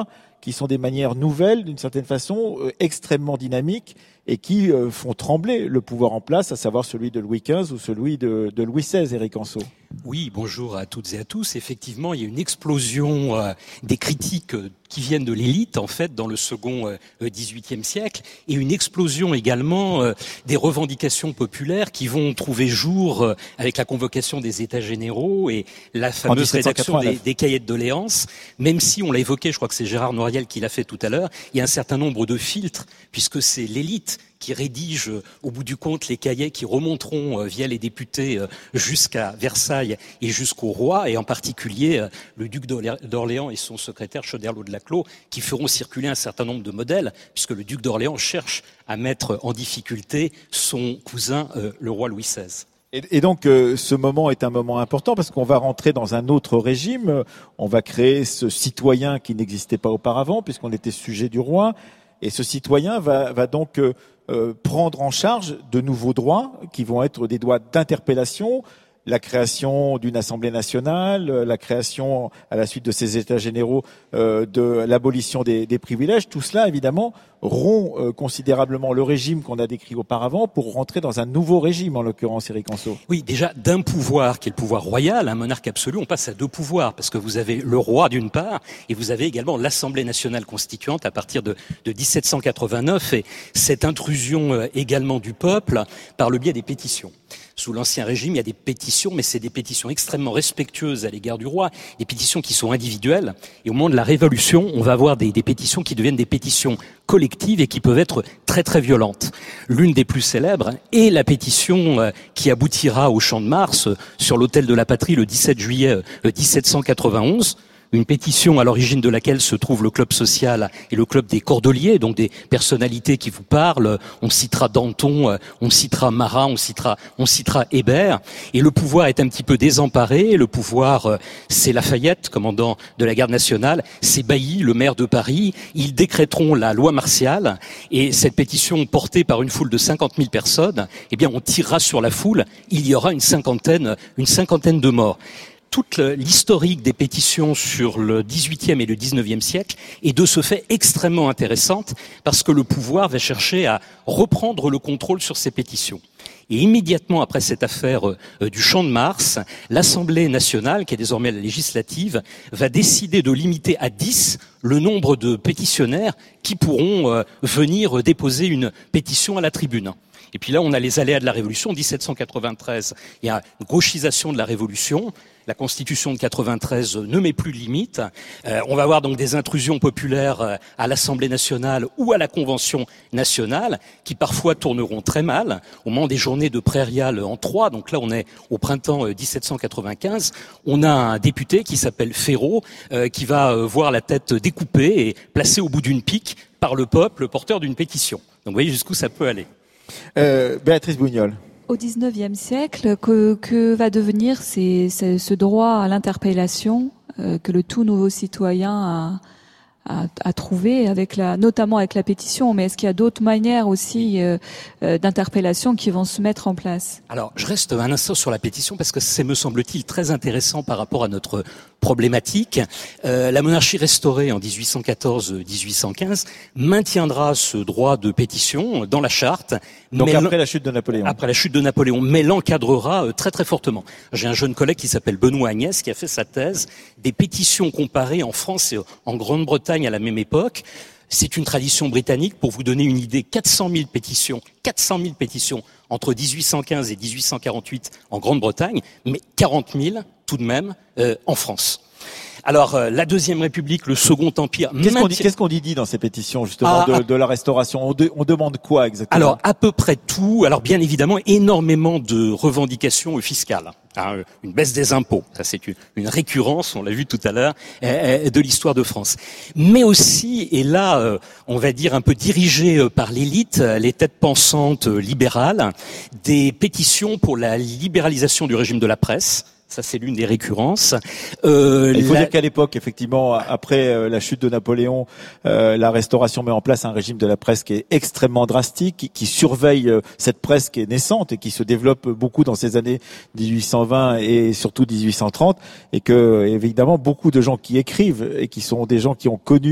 S1: qui sont des manières nouvelles, d'une certaine façon, euh, extrêmement dynamiques, et qui euh, font trembler le pouvoir en place, à savoir celui de Louis quinze ou celui de, de Louis seize, Éric Anceau.
S5: Oui, bonjour à toutes et à tous. Effectivement, il y a une explosion euh, des critiques euh, qui viennent de l'élite, en fait, dans le second euh, dix-huitième siècle, et une explosion également euh, des revendications populaires qui vont trouver jour euh, avec la convocation des États généraux et la fameuse rédaction des, des cahiers de doléances. Même si, on l'a évoqué, je crois que c'est Gérard Noiriel qui l'a fait tout à l'heure, il y a un certain nombre de filtres, puisque c'est l'élite qui rédige au bout du compte les cahiers qui remonteront euh, via les députés euh, jusqu'à Versailles et jusqu'au roi, et en particulier euh, le duc d'Orléans et son secrétaire Choderlos de Laclos, qui feront circuler un certain nombre de modèles, puisque le duc d'Orléans cherche à mettre en difficulté son cousin, euh, le roi Louis seize.
S1: Et, et donc, euh, ce moment est un moment important parce qu'on va rentrer dans un autre régime. On va créer ce citoyen qui n'existait pas auparavant, puisqu'on était sujet du roi. Et ce citoyen va, va donc euh, euh, prendre en charge de nouveaux droits qui vont être des droits d'interpellation, la création d'une Assemblée nationale, la création, à la suite de ces États généraux, euh, de l'abolition des, des privilèges. Tout cela, évidemment, rompt euh, considérablement le régime qu'on a décrit auparavant pour rentrer dans un nouveau régime, en l'occurrence, Éric Anceau.
S5: Oui, déjà, d'un pouvoir qui est le pouvoir royal, un monarque absolu, on passe à deux pouvoirs, parce que vous avez le roi d'une part, et vous avez également l'Assemblée nationale constituante à partir de, de dix-sept cent quatre-vingt-neuf, et cette intrusion euh, également du peuple par le biais des pétitions. Sous l'Ancien Régime, il y a des pétitions, mais c'est des pétitions extrêmement respectueuses à l'égard du roi, des pétitions qui sont individuelles. Et au moment de la Révolution, on va avoir des, des pétitions qui deviennent des pétitions collectives et qui peuvent être très très violentes. L'une des plus célèbres est la pétition euh, qui aboutira au Champ de Mars, euh, sur l'autel de la Patrie, le dix-sept juillet euh, dix-sept cent quatre-vingt-onze. Une pétition à l'origine de laquelle se trouve le club social et le club des cordeliers, donc des personnalités qui vous parlent. On citera Danton, on citera Marat, on citera, on citera Hébert. Et le pouvoir est un petit peu désemparé. Le pouvoir, c'est Lafayette, commandant de la garde nationale, c'est Bailly, le maire de Paris. Ils décréteront la loi martiale. Et cette pétition portée par une foule de cinquante mille personnes, eh bien, on tirera sur la foule. Il y aura une cinquantaine, une cinquantaine de morts. Toute l'historique des pétitions sur le dix-huitième et le dix-neuvième siècle est de ce fait extrêmement intéressante parce que le pouvoir va chercher à reprendre le contrôle sur ces pétitions. Et immédiatement après cette affaire euh, du Champ de Mars, l'Assemblée nationale, qui est désormais la législative, va décider de limiter à dix le nombre de pétitionnaires qui pourront euh, venir déposer une pétition à la tribune. Et puis là, on a les aléas de la Révolution. dix-sept cent quatre-vingt-treize, il y a une gauchisation de la Révolution. La Constitution de quatre-vingt-treize ne met plus de limite. Euh, on va avoir donc des intrusions populaires euh, à l'Assemblée nationale ou à la Convention nationale, qui parfois tourneront très mal. Au moment des journées de prairial en Troie, donc là on est au printemps euh, dix-sept cent quatre-vingt-quinze, on a un député qui s'appelle Ferraud, euh, qui va euh, voir la tête découpée et placée au bout d'une pique par le peuple porteur d'une pétition. Donc vous voyez jusqu'où ça peut aller.
S1: Euh, Béatrice Bougnol.
S3: Au dix-neuvième siècle, que, que va devenir ces, ces, ce droit à l'interpellation euh, que le tout nouveau citoyen a, a, a trouvé, avec la, notamment avec la pétition, mais est-ce qu'il y a d'autres manières aussi euh, euh, d'interpellation qui vont se mettre en place ?
S5: Alors, je reste un instant sur la pétition parce que c'est, me semble-t-il, très intéressant par rapport à notre problématique. Euh, la monarchie restaurée en dix-huit cent quatorze dix-huit cent quinze maintiendra ce droit de pétition dans la charte.
S1: Donc
S5: mais
S1: après la chute de Napoléon.
S5: Après la chute de Napoléon, mais l'encadrera euh, très très fortement. J'ai un jeune collègue qui s'appelle Benoît Agnès qui a fait sa thèse des pétitions comparées en France et en Grande-Bretagne à la même époque. C'est une tradition britannique. Pour vous donner une idée, quatre cent mille pétitions, quatre cent mille pétitions entre dix-huit cent quinze et dix-huit cent quarante-huit en Grande-Bretagne, mais quarante mille tout de même euh, en France. Alors, euh, la Deuxième République, le Second Empire...
S1: Qu'est-ce qu'on dit,
S5: maintient...
S1: qu'est-ce qu'on dit, dit dans ces pétitions, justement,
S5: ah,
S1: de, de la Restauration? On, de, on demande quoi exactement?
S5: Alors, à peu près tout. Alors, bien évidemment, énormément de revendications fiscales. Hein, une baisse des impôts, ça c'est une, une récurrence, on l'a vu tout à l'heure, euh, de l'histoire de France. Mais aussi, et là, euh, on va dire un peu dirigé euh, par l'élite, les têtes pensantes euh, libérales, des pétitions pour la libéralisation du régime de la presse. Ça, c'est l'une des récurrences.
S1: Euh, Il faut
S5: la...
S1: dire qu'à l'époque, effectivement, après euh, la chute de Napoléon, euh, la Restauration met en place un régime de la presse qui est extrêmement drastique, qui, qui surveille euh, cette presse qui est naissante et qui se développe beaucoup dans ces années dix-huit cent vingt et surtout dix-huit cent trente, et que, évidemment, beaucoup de gens qui écrivent et qui sont des gens qui ont connu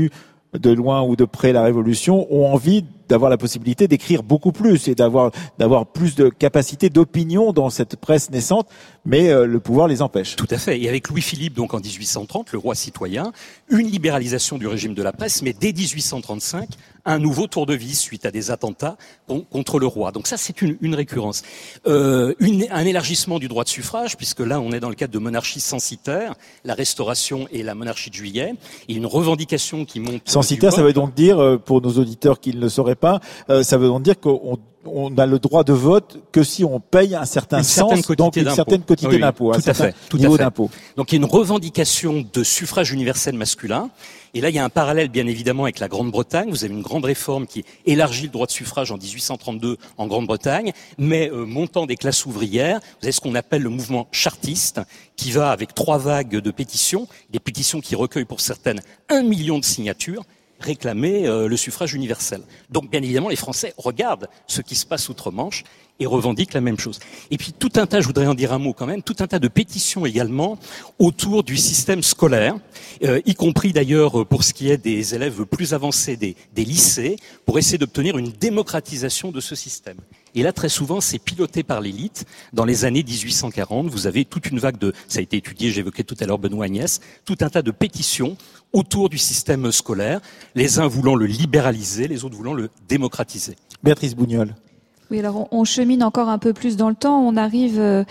S1: de loin ou de près la Révolution, ont envie d'avoir la possibilité d'écrire beaucoup plus et d'avoir d'avoir plus de capacité d'opinion dans cette presse naissante, mais euh, le pouvoir les empêche.
S5: Tout à fait. Et avec Louis-Philippe, donc en dix-huit cent trente, le roi citoyen, une libéralisation du régime de la presse, mais dès dix-huit cent trente-cinq, un nouveau tour de vis suite à des attentats contre le roi. Donc ça, c'est une, une récurrence. Euh, une, un élargissement du droit de suffrage, puisque là, on est dans le cadre de monarchie censitaire, la Restauration et la monarchie de Juillet, et une revendication qui monte...
S1: Censitaire, ça veut donc dire, pour nos auditeurs qui ne le sauraient pas, euh, ça veut donc dire qu'on on a le droit de vote que si on paye un certain
S5: une
S1: sens,
S5: certaine
S1: donc une certaine quotité
S5: oui,
S1: d'impôt,
S5: tout
S1: un
S5: à
S1: certain
S5: fait, tout
S1: niveau
S5: à fait.
S1: d'impôt.
S5: Donc il y a une revendication de suffrage universel masculin. Et là, il y a un parallèle, bien évidemment, avec la Grande-Bretagne. Vous avez une grande réforme qui élargit le droit de suffrage en dix-huit cent trente-deux en Grande-Bretagne, mais euh, montant des classes ouvrières. Vous avez ce qu'on appelle le mouvement chartiste, qui va avec trois vagues de pétitions, des pétitions qui recueillent pour certaines un million de signatures, réclamer euh, le suffrage universel. Donc, bien évidemment, les Français regardent ce qui se passe outre-Manche et revendiquent la même chose. Et puis, tout un tas, je voudrais en dire un mot quand même, tout un tas de pétitions également autour du système scolaire, euh, y compris d'ailleurs pour ce qui est des élèves plus avancés des, des lycées, pour essayer d'obtenir une démocratisation de ce système. Et là, très souvent, c'est piloté par l'élite. Dans les années dix-huit cent quarante, vous avez toute une vague de, ça a été étudié, j'évoquais tout à l'heure Benoît Agnès, tout un tas de pétitions autour du système scolaire, les uns voulant le libéraliser, les autres voulant le démocratiser.
S1: Béatrice Bougnol.
S3: Oui, alors on, on chemine encore un peu plus dans le temps. On arrive euh,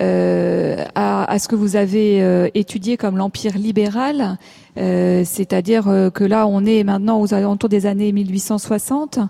S3: à, à ce que vous avez euh, étudié comme l'empire libéral, euh, c'est-à-dire euh, que là, on est maintenant aux alentours des années mille huit cent soixante.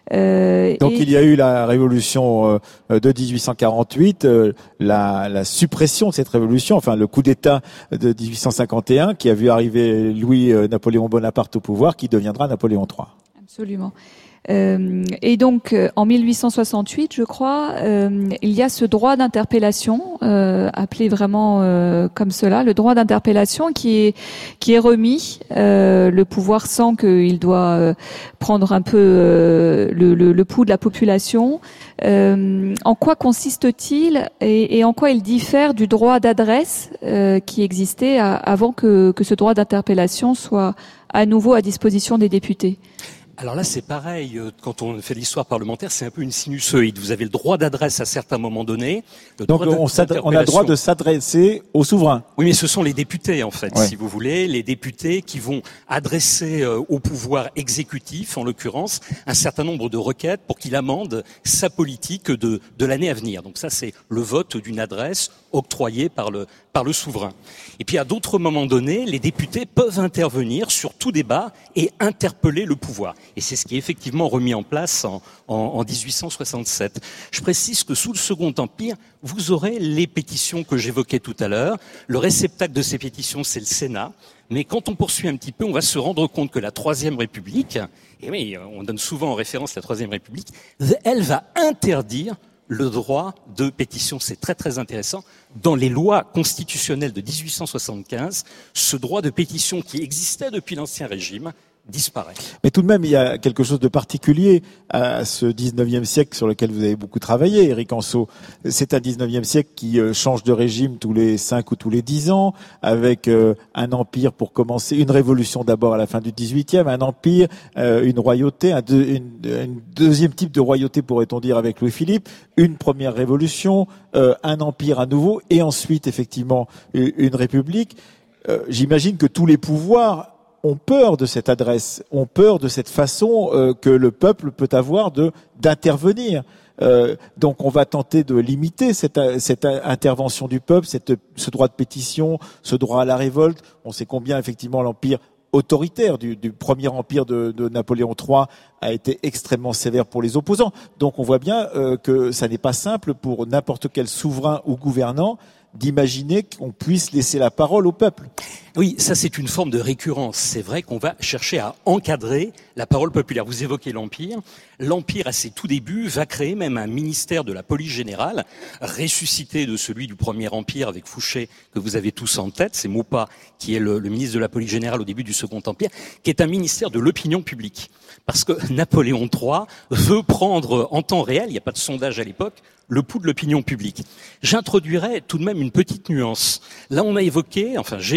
S1: Euh, Donc et... il y a eu la révolution euh, de dix-huit cent quarante-huit, euh, la, la suppression de cette révolution, enfin le coup d'État de dix-huit cent cinquante et un qui a vu arriver Louis-Napoléon Bonaparte au pouvoir, qui deviendra Napoléon trois.
S3: Absolument. Euh, et donc, euh, en mille huit cent soixante-huit, je crois, euh, il y a ce droit d'interpellation, euh, appelé vraiment euh, comme cela, le droit d'interpellation qui est qui est remis. Euh, le pouvoir sent qu'il doit euh, prendre un peu euh, le, le, le pouls de la population. Euh, en quoi consiste-t-il et, et en quoi il diffère du droit d'adresse euh, qui existait à, avant que, que ce droit d'interpellation soit à nouveau à disposition des députés ?
S5: Alors là, c'est pareil. Quand on fait l'histoire parlementaire, c'est un peu une sinusoïde. Vous avez le droit d'adresse à certains moments donnés. Le
S1: Donc on, on a le droit de s'adresser au souverain.
S5: Oui, mais ce sont les députés, en fait,
S1: ouais.
S5: si vous voulez. Les députés qui vont adresser euh, au pouvoir exécutif, en l'occurrence, un certain nombre de requêtes pour qu'il amende sa politique de, de l'année à venir. Donc ça, c'est le vote d'une adresse octroyée par le, par le souverain. Et puis à d'autres moments donnés, les députés peuvent intervenir sur tout débat et interpeller le pouvoir. Et c'est ce qui est effectivement remis en place en, en, en dix-huit cent soixante-sept. Je précise que sous le Second Empire, vous aurez les pétitions que j'évoquais tout à l'heure. Le réceptacle de ces pétitions, c'est le Sénat. Mais quand on poursuit un petit peu, on va se rendre compte que la Troisième République, et oui, on donne souvent en référence la Troisième République, elle va interdire le droit de pétition. C'est très très intéressant. Dans les lois constitutionnelles de dix-huit cent soixante-quinze, ce droit de pétition qui existait depuis l'Ancien Régime disparaît.
S1: Mais tout de même, il y a quelque chose de particulier à ce dix-neuvième siècle sur lequel vous avez beaucoup travaillé, Éric Anceau. C'est un dix-neuvième siècle qui change de régime tous les cinq ou tous les dix ans, avec un empire pour commencer, une révolution d'abord à la fin du dix-huitième, un empire, une royauté, un, deux, une, une deuxième type de royauté pourrait-on dire avec Louis-Philippe, une première révolution, un empire à nouveau, et ensuite effectivement une république. J'imagine que tous les pouvoirs ont peur de cette adresse, ont peur de cette façon euh, que le peuple peut avoir de d'intervenir. Euh, donc on va tenter de limiter cette, cette intervention du peuple, cette, ce droit de pétition, ce droit à la révolte. On sait combien effectivement l'empire autoritaire du, du premier empire de, de Napoléon trois a été extrêmement sévère pour les opposants. Donc on voit bien euh, que ça n'est pas simple pour n'importe quel souverain ou gouvernant d'imaginer qu'on puisse laisser la parole au peuple.
S5: Oui, ça c'est une forme de récurrence. C'est vrai qu'on va chercher à encadrer la parole populaire. Vous évoquez l'Empire. L'Empire, à ses tout débuts, va créer même un ministère de la police générale, ressuscité de celui du Premier Empire avec Fouché, que vous avez tous en tête. C'est Maupas qui est le, le ministre de la police générale au début du Second Empire, qui est un ministère de l'opinion publique. Parce que Napoléon trois veut prendre en temps réel, il n'y a pas de sondage à l'époque, le pouls de l'opinion publique. J'introduirais tout de même une petite nuance. Là, on a évoqué, enfin j'ai évoqué pour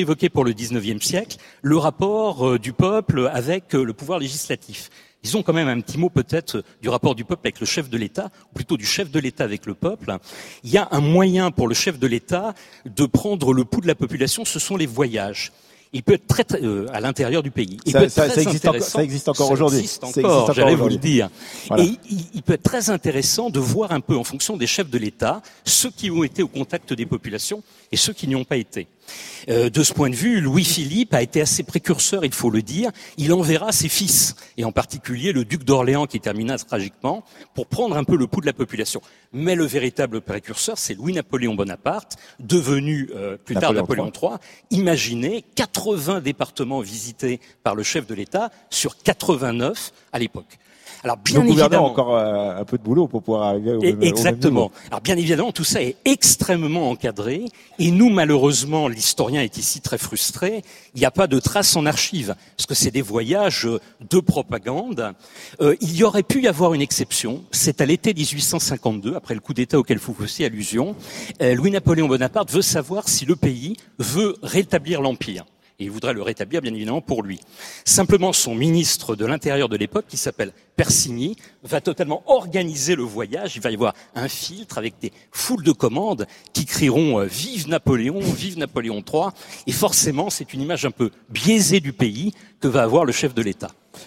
S5: pour le dix-neuvième siècle, le rapport euh, du peuple avec euh, le pouvoir législatif. Disons quand même un petit mot peut-être du rapport du peuple avec le chef de l'État, ou plutôt du chef de l'État avec le peuple. Il y a un moyen pour le chef de l'État de prendre le pouls de la population, ce sont les voyages. Il peut être très, très euh, à l'intérieur du pays. Il
S1: ça,
S5: peut être
S1: ça,
S5: très
S1: ça, existe encore, ça existe encore aujourd'hui.
S5: Ça existe encore, j'allais vous le dire. Voilà. Et il, il peut être très intéressant de voir un peu, en fonction des chefs de l'État, ceux qui ont été au contact des populations et ceux qui n'y ont pas été. Euh, de ce point de vue, Louis-Philippe a été assez précurseur, il faut le dire. Il enverra ses fils, et en particulier le duc d'Orléans qui termina tragiquement, pour prendre un peu le pouls de la population. Mais le véritable précurseur, c'est Louis-Napoléon Bonaparte, devenu euh, plus tard Napoléon trois. Imaginez quatre-vingts départements visités par le chef de l'État sur quatre-vingt-neuf à l'époque. Alors bien
S1: Donc,
S5: évidemment,
S1: encore euh, un peu de boulot pour pouvoir arriver au,
S5: et,
S1: au
S5: exactement.
S1: Même niveau.
S5: Alors bien évidemment, tout ça est extrêmement encadré, et nous, malheureusement, l'historien est ici très frustré. Il n'y a pas de traces en archives, parce que c'est des voyages de propagande. Euh, il y aurait pu y avoir une exception. C'est à l'été dix-huit cent cinquante-deux, après le coup d'État auquel vous faisiez allusion. Euh, Louis-Napoléon Bonaparte veut savoir si le pays veut rétablir l'empire. Et il voudrait le rétablir, bien évidemment, pour lui. Simplement, son ministre de l'Intérieur de l'époque, qui s'appelle Persigny, va totalement organiser le voyage. Il va y avoir un filtre avec des foules de commandes qui crieront euh, « Vive Napoléon, vive Napoléon trois ». Et forcément, c'est une image un peu biaisée du pays que va avoir le chef de l'État.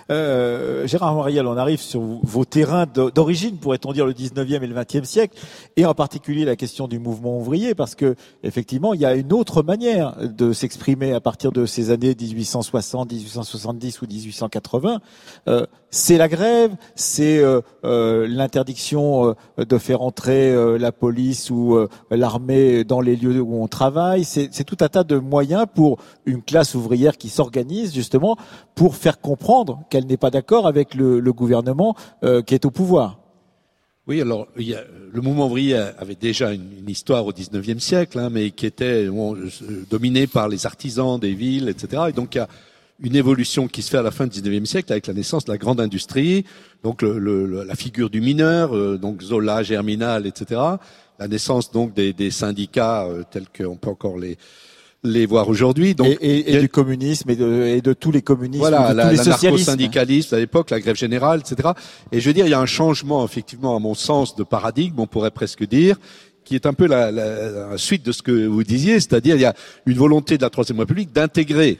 S1: Euh, Gérard Mariel, on arrive sur vos terrains d'origine, pourrait-on dire, le dix-neuvième et le vingtième siècle, et en particulier la question du mouvement ouvrier, parce que effectivement, il y a une autre manière de s'exprimer à partir de ces années dix-huit cent soixante, dix-huit cent soixante-dix ou dix-huit cent quatre-vingts. Euh, c'est la grève, c'est euh, euh, l'interdiction euh, de faire entrer euh, la police ou euh, l'armée dans les lieux où on travaille. C'est, c'est tout un tas de moyens pour une classe ouvrière qui s'organise justement pour faire comprendre qu'elle n'est pas d'accord avec le, le gouvernement euh, qui est au pouvoir.
S4: Oui, alors il y a, le mouvement ouvrier avait déjà une, une histoire au dix-neuvième siècle, hein, mais qui était bon, dominé par les artisans des villes, et cetera. Et donc il y a une évolution qui se fait à la fin du dix-neuvième siècle avec la naissance de la grande industrie, donc le, le, la figure du mineur, euh, donc Zola, Germinal, et cetera. La naissance donc des, des syndicats euh, tels qu'on peut encore les les voir aujourd'hui. Donc,
S1: et, et, et du communisme et de, et de tous les communistes,
S4: voilà,
S1: de tous
S4: la,
S1: les
S4: la
S1: socialistes.
S4: narco-syndicalisme à l'époque, la grève générale, et cetera. Et je veux dire, il y a un changement, effectivement, à mon sens, de paradigme, on pourrait presque dire, qui est un peu la, la, la suite de ce que vous disiez, c'est-à-dire il y a une volonté de la Troisième République d'intégrer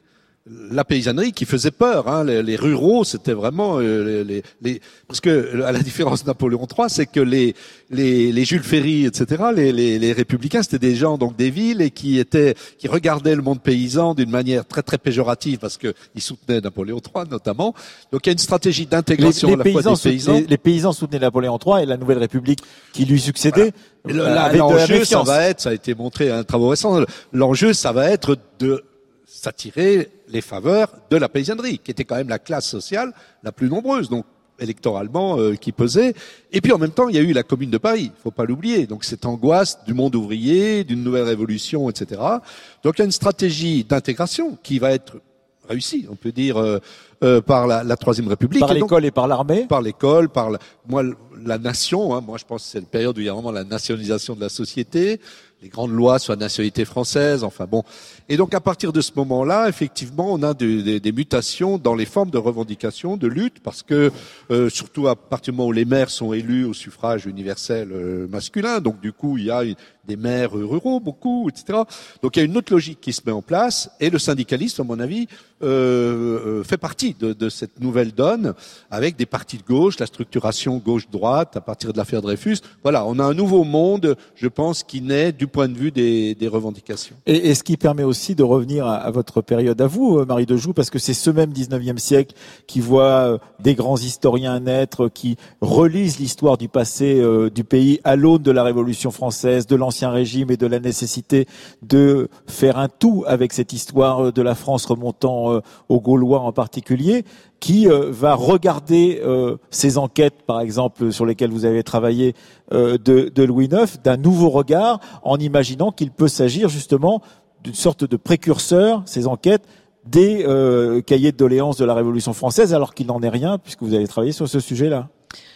S4: la paysannerie qui faisait peur, hein. les, les ruraux, c'était vraiment euh, les, les, parce que à la différence de Napoléon trois, c'est que les, les, les Jules Ferry, et cetera, les, les, les républicains, c'était des gens donc des villes et qui étaient, qui regardaient le monde paysan d'une manière très très péjorative parce que ils soutenaient Napoléon trois notamment. Donc il y a une stratégie d'intégration à la fois des paysans.
S1: Les, les paysans soutenaient Napoléon trois et la Nouvelle République qui lui succédait.
S4: Voilà. Euh, l'enjeu, ça va être, ça a été montré à un travaux récents. L'enjeu, ça va être de s'attirer les faveurs de la paysannerie, qui était quand même la classe sociale la plus nombreuse, donc électoralement euh, qui pesait. Et puis en même temps, il y a eu la Commune de Paris, il faut pas l'oublier. Donc cette angoisse du monde ouvrier, d'une nouvelle révolution, et cetera. Donc il y a une stratégie d'intégration qui va être réussie, on peut dire, euh, euh, par la, la Troisième République.
S1: Par l'école et par l'armée.
S4: Par l'école, par la, moi la nation. Hein, moi je pense que c'est une période où il y a vraiment la nationalisation de la société. Les grandes lois sur la nationalité française, enfin bon. Et donc à partir de ce moment-là, effectivement, on a des, des, des mutations dans les formes de revendication, de lutte, parce que euh, surtout à partir du moment où les maires sont élus au suffrage universel euh, masculin, donc du coup il y a des maires ruraux, beaucoup, et cetera. Donc il y a une autre logique qui se met en place, et le syndicalisme, à mon avis, euh, euh, fait partie de, de cette nouvelle donne, avec des partis de gauche, la structuration gauche-droite à partir de l'affaire Dreyfus. Voilà, on a un nouveau monde, je pense, qui naît du point de vue des, des revendications.
S1: Et, et ce qui permet aussi de revenir à, à votre période à vous, Marie de Joux, parce que c'est ce même dix-neuvième siècle qui voit des grands historiens naître, qui relisent l'histoire du passé euh, du pays à l'aune de la Révolution française, de l'Ancien Régime et de la nécessité de faire un tout avec cette histoire de la France remontant euh, aux Gaulois en particulier, qui euh, va regarder euh, ces enquêtes, par exemple, sur lesquelles vous avez travaillé, euh, de, de Louis neuf, d'un nouveau regard, en imaginant qu'il peut s'agir justement d'une sorte de précurseur, ces enquêtes, des euh, cahiers de doléances de la Révolution française, alors qu'il n'en est rien, puisque vous avez travaillé sur ce sujet-là.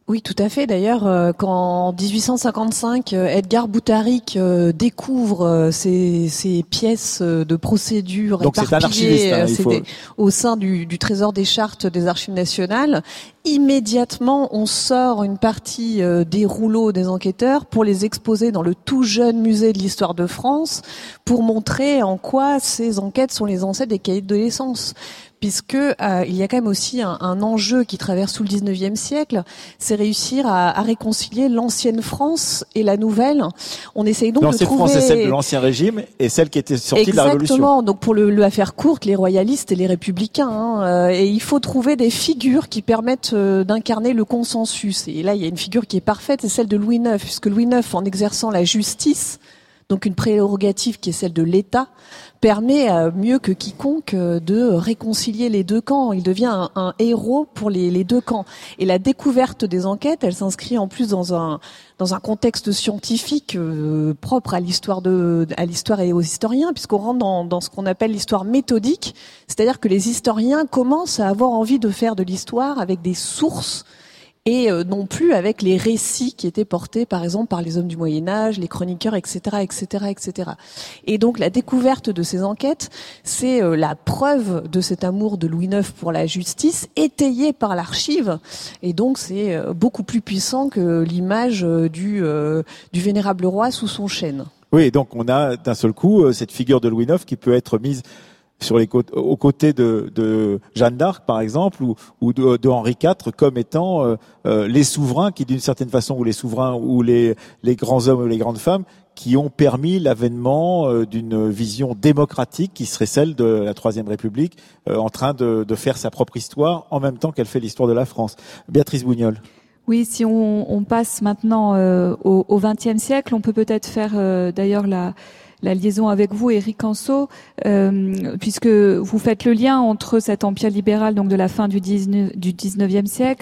S2: Oui, tout à fait. D'ailleurs, euh, quand en dix-huit cent cinquante-cinq, euh, Edgar Boutaric euh, découvre euh, ces, ces pièces euh, de procédure
S1: Donc c'est un
S2: éparpillées
S1: archiviste, hein,
S2: euh,
S1: il
S2: c'est
S1: faut...
S2: des- au sein du, du Trésor des Chartes des Archives nationales, immédiatement on sort une partie euh, des rouleaux des enquêteurs pour les exposer dans le tout jeune musée de l'histoire de France pour montrer en quoi ces enquêtes sont les ancêtres des cahiers de naissance. Puisque euh, il y a quand même aussi un, un enjeu qui traverse tout le dix-neuvième siècle, c'est réussir à, à réconcilier l'ancienne France et la nouvelle. On essaye donc de
S1: L'ancienne
S2: trouver...
S1: France, c'est celle de l'Ancien Régime et celle qui était sortie
S2: Exactement.
S1: de la Révolution.
S2: Exactement. Donc pour le, le faire courte, les royalistes et les républicains. Hein, euh, et il faut trouver des figures qui permettent euh, d'incarner le consensus. Et là, il y a une figure qui est parfaite, c'est celle de Louis neuf, puisque Louis neuf, en exerçant la justice, donc une prérogative qui est celle de l'État, permet euh, mieux que quiconque euh, de réconcilier les deux camps. Il devient un, un héros pour les, les deux camps. Et la découverte des enquêtes, elle s'inscrit en plus dans un dans un contexte scientifique euh, propre à l'histoire de à l'histoire et aux historiens, puisqu'on rentre dans, dans ce qu'on appelle l'histoire méthodique, c'est-à-dire que les historiens commencent à avoir envie de faire de l'histoire avec des sources et euh, non plus avec les récits qui étaient portés, par exemple, par les hommes du Moyen-Âge, les chroniqueurs, et cetera, et cetera, et cetera. Et donc, la découverte de ces enquêtes, c'est euh, la preuve de cet amour de Louis neuf pour la justice, étayée par l'archive. Et donc, c'est euh, beaucoup plus puissant que l'image euh, du, euh, du vénérable roi sous son chêne.
S1: Oui, et donc on a d'un seul coup euh, cette figure de Louis neuf qui peut être mise sur les côtés, aux côtés de, de Jeanne d'Arc, par exemple, ou, ou de, de Henri quatre, comme étant euh, euh, les souverains qui, d'une certaine façon, ou les souverains, ou les, les grands hommes ou les grandes femmes, qui ont permis l'avènement euh, d'une vision démocratique qui serait celle de la Troisième République, euh, en train de, de faire sa propre histoire en même temps qu'elle fait l'histoire de la France. Béatrice Bougnol.
S3: Oui, si on, on passe maintenant euh, au vingtième siècle, on peut peut-être faire euh, d'ailleurs la la liaison avec vous, Éric Anceau, euh, puisque vous faites le lien entre cet empire libéral, donc de la fin du dix-neuvième siècle,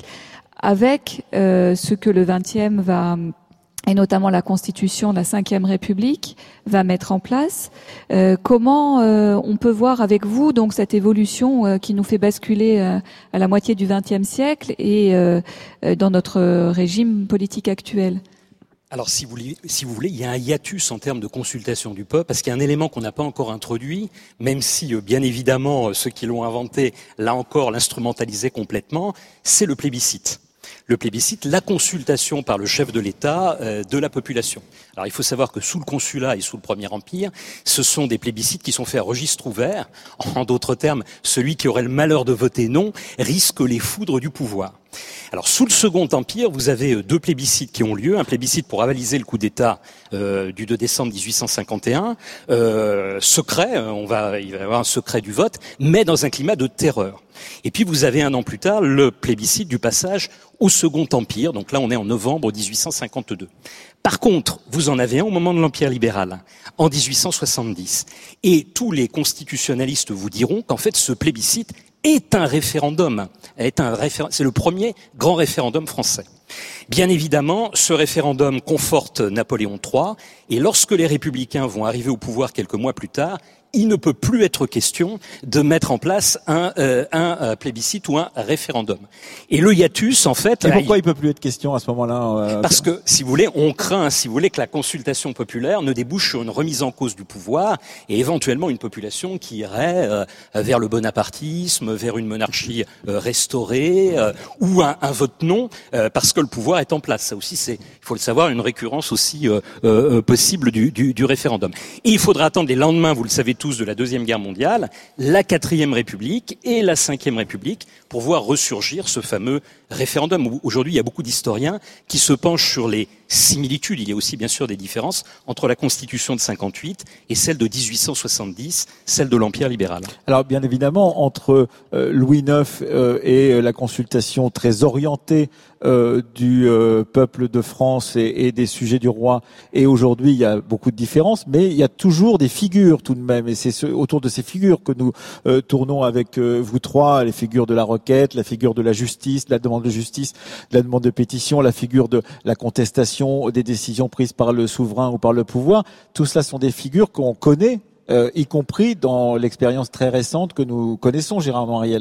S3: avec euh, ce que le vingtième va, et notamment la constitution de la cinquième République, va mettre en place. Euh, comment euh, on peut voir avec vous donc cette évolution euh, qui nous fait basculer euh, à la moitié du vingtième siècle et euh, dans notre régime politique actuel ?
S5: Alors, si vous, voulez, si vous voulez, il y a un hiatus en termes de consultation du peuple, parce qu'il y a un élément qu'on n'a pas encore introduit, même si, bien évidemment, ceux qui l'ont inventé, là encore, l'instrumentalisaient complètement, c'est le plébiscite. Le plébiscite, la consultation par le chef de l'État euh, de la population. Alors, il faut savoir que sous le Consulat et sous le Premier Empire, ce sont des plébiscites qui sont faits à registre ouvert. En d'autres termes, celui qui aurait le malheur de voter non risque les foudres du pouvoir. Alors, sous le Second Empire, vous avez deux plébiscites qui ont lieu. Un plébiscite pour avaliser le coup d'État euh, du deux décembre dix-huit cent cinquante et un, euh, secret, on va, il va y avoir un secret du vote, mais dans un climat de terreur. Et puis, vous avez un an plus tard le plébiscite du passage au Second Empire. Donc là, on est en novembre dix-huit cent cinquante-deux. Par contre, vous en avez un au moment de l'Empire libéral, en dix-huit cent soixante-dix. Et tous les constitutionnalistes vous diront qu'en fait, ce plébiscite est un référendum. Est un réfé- c'est le premier grand référendum français. Bien évidemment, ce référendum conforte Napoléon trois, et lorsque les républicains vont arriver au pouvoir quelques mois plus tard, il ne peut plus être question de mettre en place un, euh, un euh, plébiscite ou un référendum. Et le hiatus, en fait...
S1: Et pourquoi il ne peut plus être question à ce moment-là euh...
S5: Parce que, si vous voulez, on craint, si vous voulez, que la consultation populaire ne débouche sur une remise en cause du pouvoir et éventuellement une population qui irait euh, vers le bonapartisme, vers une monarchie euh, restaurée euh, ou un, un vote non, euh, parce que le pouvoir est en place. Ça aussi, c'est, il faut le savoir, une récurrence aussi euh, euh, possible du, du, du référendum. Et il faudra attendre les lendemains, vous le savez tous, de la Deuxième Guerre mondiale, la Quatrième République et la Cinquième République pour voir ressurgir ce fameux référendum. Aujourd'hui, il y a beaucoup d'historiens qui se penchent sur les similitudes, il y a aussi bien sûr des différences entre la Constitution de cinquante-huit et celle de dix-huit cent soixante-dix, celle de l'Empire libéral.
S1: Alors bien évidemment, entre euh, Louis neuf euh, et la consultation très orientée euh, du euh, peuple de France et, et des sujets du roi, et aujourd'hui il y a beaucoup de différences, mais il y a toujours des figures tout de même, et c'est ce, autour de ces figures que nous euh, tournons avec euh, vous trois, les figures de la requête, la figure de la justice, de la demande de justice, de la demande de pétition, la figure de la contestation des décisions prises par le souverain ou par le pouvoir. Tout cela sont des figures qu'on connaît, euh, y compris dans l'expérience très récente que nous connaissons, Gérard Noiriel.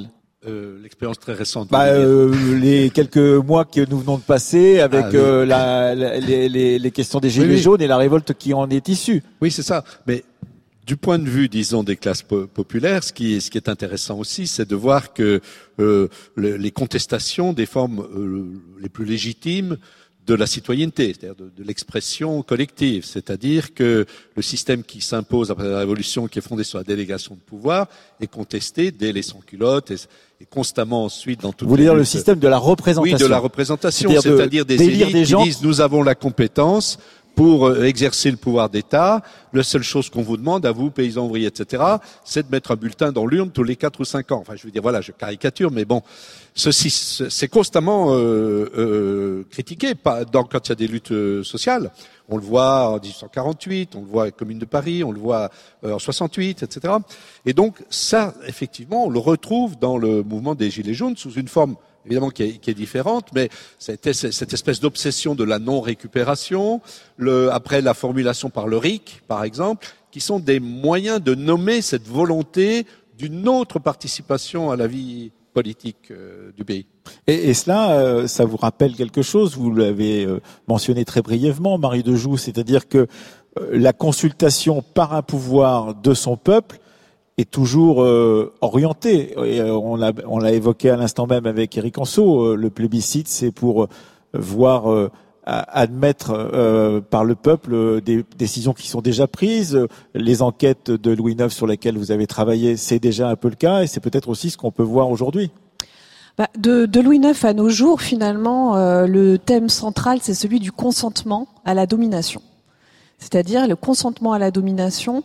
S4: euh, l'expérience très récente.
S1: Bah, euh, les quelques mois que nous venons de passer avec ah, oui. euh, la, la, les, les, les questions des gilets oui, oui. jaunes et la révolte qui en est issue.
S4: Oui, c'est ça. Mais du point de vue, disons, des classes po- populaires, ce qui est, ce qui est intéressant aussi, c'est de voir que euh, le, les contestations des formes euh, les plus légitimes de la citoyenneté, c'est-à-dire de, de l'expression collective, c'est-à-dire que le système qui s'impose après la Révolution, qui est fondé sur la délégation de pouvoir, est contesté dès les sans-culottes et, et constamment ensuite dans toutes
S1: Vous voulez
S4: les
S1: dire
S4: luttes.
S1: le système de la représentation?
S4: Oui, de la représentation,
S1: c'est-à-dire,
S4: c'est-à-dire
S1: de,
S4: des élites
S1: des gens...
S4: qui disent nous avons la compétence pour euh, exercer le pouvoir d'État. La seule chose qu'on vous demande, à vous, paysans ouvriers, et cetera, c'est de mettre un bulletin dans l'urne tous les quatre ou cinq ans. Enfin, je veux dire, voilà, je caricature, mais bon, ceci, c'est constamment euh, euh, critiqué pas, dans, quand il y a des luttes euh, sociales. On le voit en dix-huit cent quarante-huit, on le voit à la Commune de Paris, on le voit euh, en soixante-huit, et cetera. Et donc, ça, effectivement, on le retrouve dans le mouvement des Gilets jaunes sous une forme évidemment qui est, qui est différente, mais c'était cette espèce d'obsession de la non-récupération, le, après la formulation par le R I C, par exemple, qui sont des moyens de nommer cette volonté d'une autre participation à la vie politique euh, du pays.
S1: Et, et cela, euh, ça vous rappelle quelque chose, vous l'avez euh, mentionné très brièvement, Marie de Joux, c'est-à-dire que euh, la consultation par un pouvoir de son peuple est toujours euh, orienté. Et, euh, on l'a on l'a évoqué à l'instant même avec Éric Anceau. Euh, le plébiscite, c'est pour euh, voir euh, admettre euh, par le peuple euh, des décisions qui sont déjà prises. Les enquêtes de Louis neuf sur lesquelles vous avez travaillé, c'est déjà un peu le cas, et c'est peut-être aussi ce qu'on peut voir aujourd'hui.
S2: Bah, de, de Louis neuf à nos jours, finalement, euh, le thème central, c'est celui du consentement à la domination. C'est-à-dire le consentement à la domination.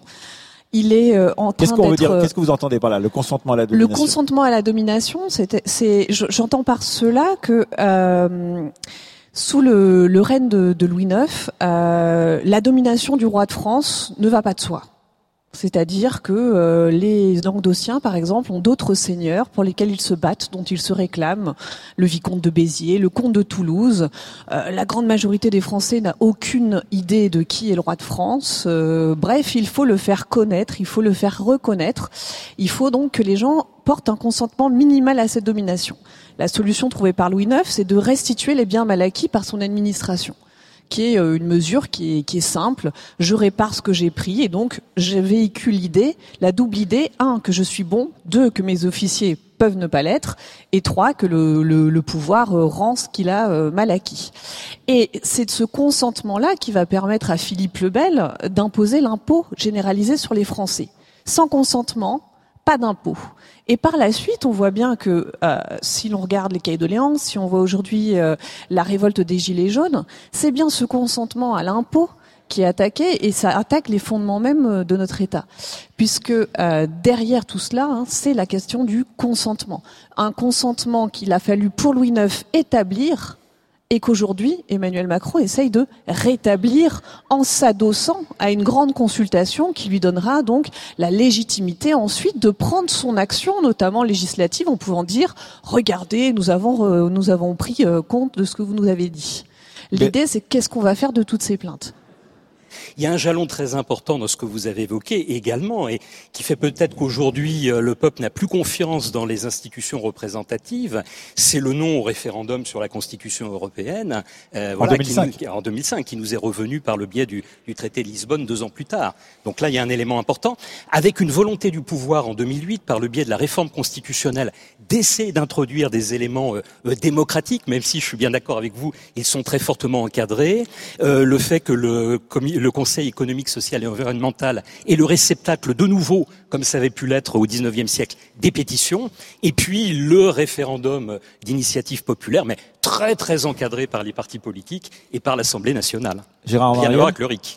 S2: Il est euh, en train
S1: qu'est-ce qu'on
S2: d'être...
S1: veut dire, qu'est-ce que vous entendez par là, le consentement à la domination?
S2: Le consentement à la domination, c'est, c'est, j'entends par cela que euh, sous le, le règne de, de Louis neuf, euh, la domination du roi de France ne va pas de soi. C'est-à-dire que euh, les Languedociens, par exemple, ont d'autres seigneurs pour lesquels ils se battent, dont ils se réclament. Le vicomte de Béziers, le comte de Toulouse. Euh, la grande majorité des Français n'a aucune idée de qui est le roi de France. Euh, bref, il faut le faire connaître, il faut le faire reconnaître. Il faut donc que les gens portent un consentement minimal à cette domination. La solution trouvée par Louis neuf, c'est de restituer les biens mal acquis par son administration, qui est une mesure qui est, qui est simple. Je répare ce que j'ai pris et donc je véhicule l'idée, la double idée, un, que je suis bon, deux, que mes officiers peuvent ne pas l'être, et trois, que le, le, le pouvoir rend ce qu'il a mal acquis. Et c'est de ce consentement-là qui va permettre à Philippe le Bel d'imposer l'impôt généralisé sur les Français. Sans consentement, pas d'impôt. Et par la suite, on voit bien que euh, si l'on regarde les cahiers de doléances, si on voit aujourd'hui euh, la révolte des Gilets jaunes, c'est bien ce consentement à l'impôt qui est attaqué, et ça attaque les fondements même de notre État. Puisque euh, derrière tout cela, hein, c'est la question du consentement. Un consentement qu'il a fallu pour Louis neuf établir, et qu'aujourd'hui, Emmanuel Macron essaye de rétablir en s'adossant à une grande consultation qui lui donnera donc la légitimité ensuite de prendre son action, notamment législative, en pouvant dire « Regardez, nous avons, euh, nous avons pris euh, compte de ce que vous nous avez dit ». L'idée, c'est qu'est-ce qu'on va faire de toutes ces plaintes ?
S5: Il y a un jalon très important dans ce que vous avez évoqué également, et qui fait peut-être qu'aujourd'hui le peuple n'a plus confiance dans les institutions représentatives. C'est le non au référendum sur la Constitution européenne, euh, voilà,
S1: en, deux mille cinq.
S5: Qui nous, en deux mille cinq, qui nous est revenu par le biais du, du traité de Lisbonne deux ans plus tard. Donc là, il y a un élément important, avec une volonté du pouvoir en deux mille huit, par le biais de la réforme constitutionnelle, d'essayer d'introduire des éléments euh, euh, démocratiques, même si je suis bien d'accord avec vous, ils sont très fortement encadrés. Euh, le fait que le, le Conseil économique, social et environnemental est le réceptacle de nouveau, comme ça avait pu l'être au dix-neuvième siècle, des pétitions, et puis le référendum d'initiative populaire, mais très très encadré par les partis politiques et par l'Assemblée nationale.
S1: Gérard
S5: Rien à voir avec le R I C.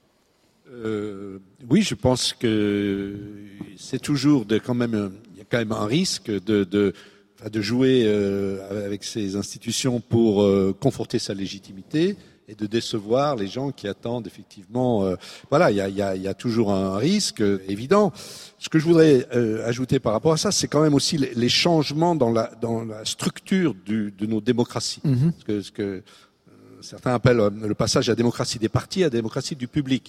S4: Euh, oui, je pense que c'est toujours de, quand même, il y a quand même un risque de, de, de jouer euh, avec ces institutions pour euh, conforter sa légitimité et de décevoir les gens qui attendent effectivement. Euh, voilà, il y a, il y, a, il y a toujours un risque euh, évident. Ce que je voudrais euh, ajouter par rapport à ça, c'est quand même aussi les, les changements dans la, dans la structure du, de nos démocraties. Mm-hmm. Ce que, ce que euh, certains appellent euh, le passage à la démocratie des partis à la démocratie du public.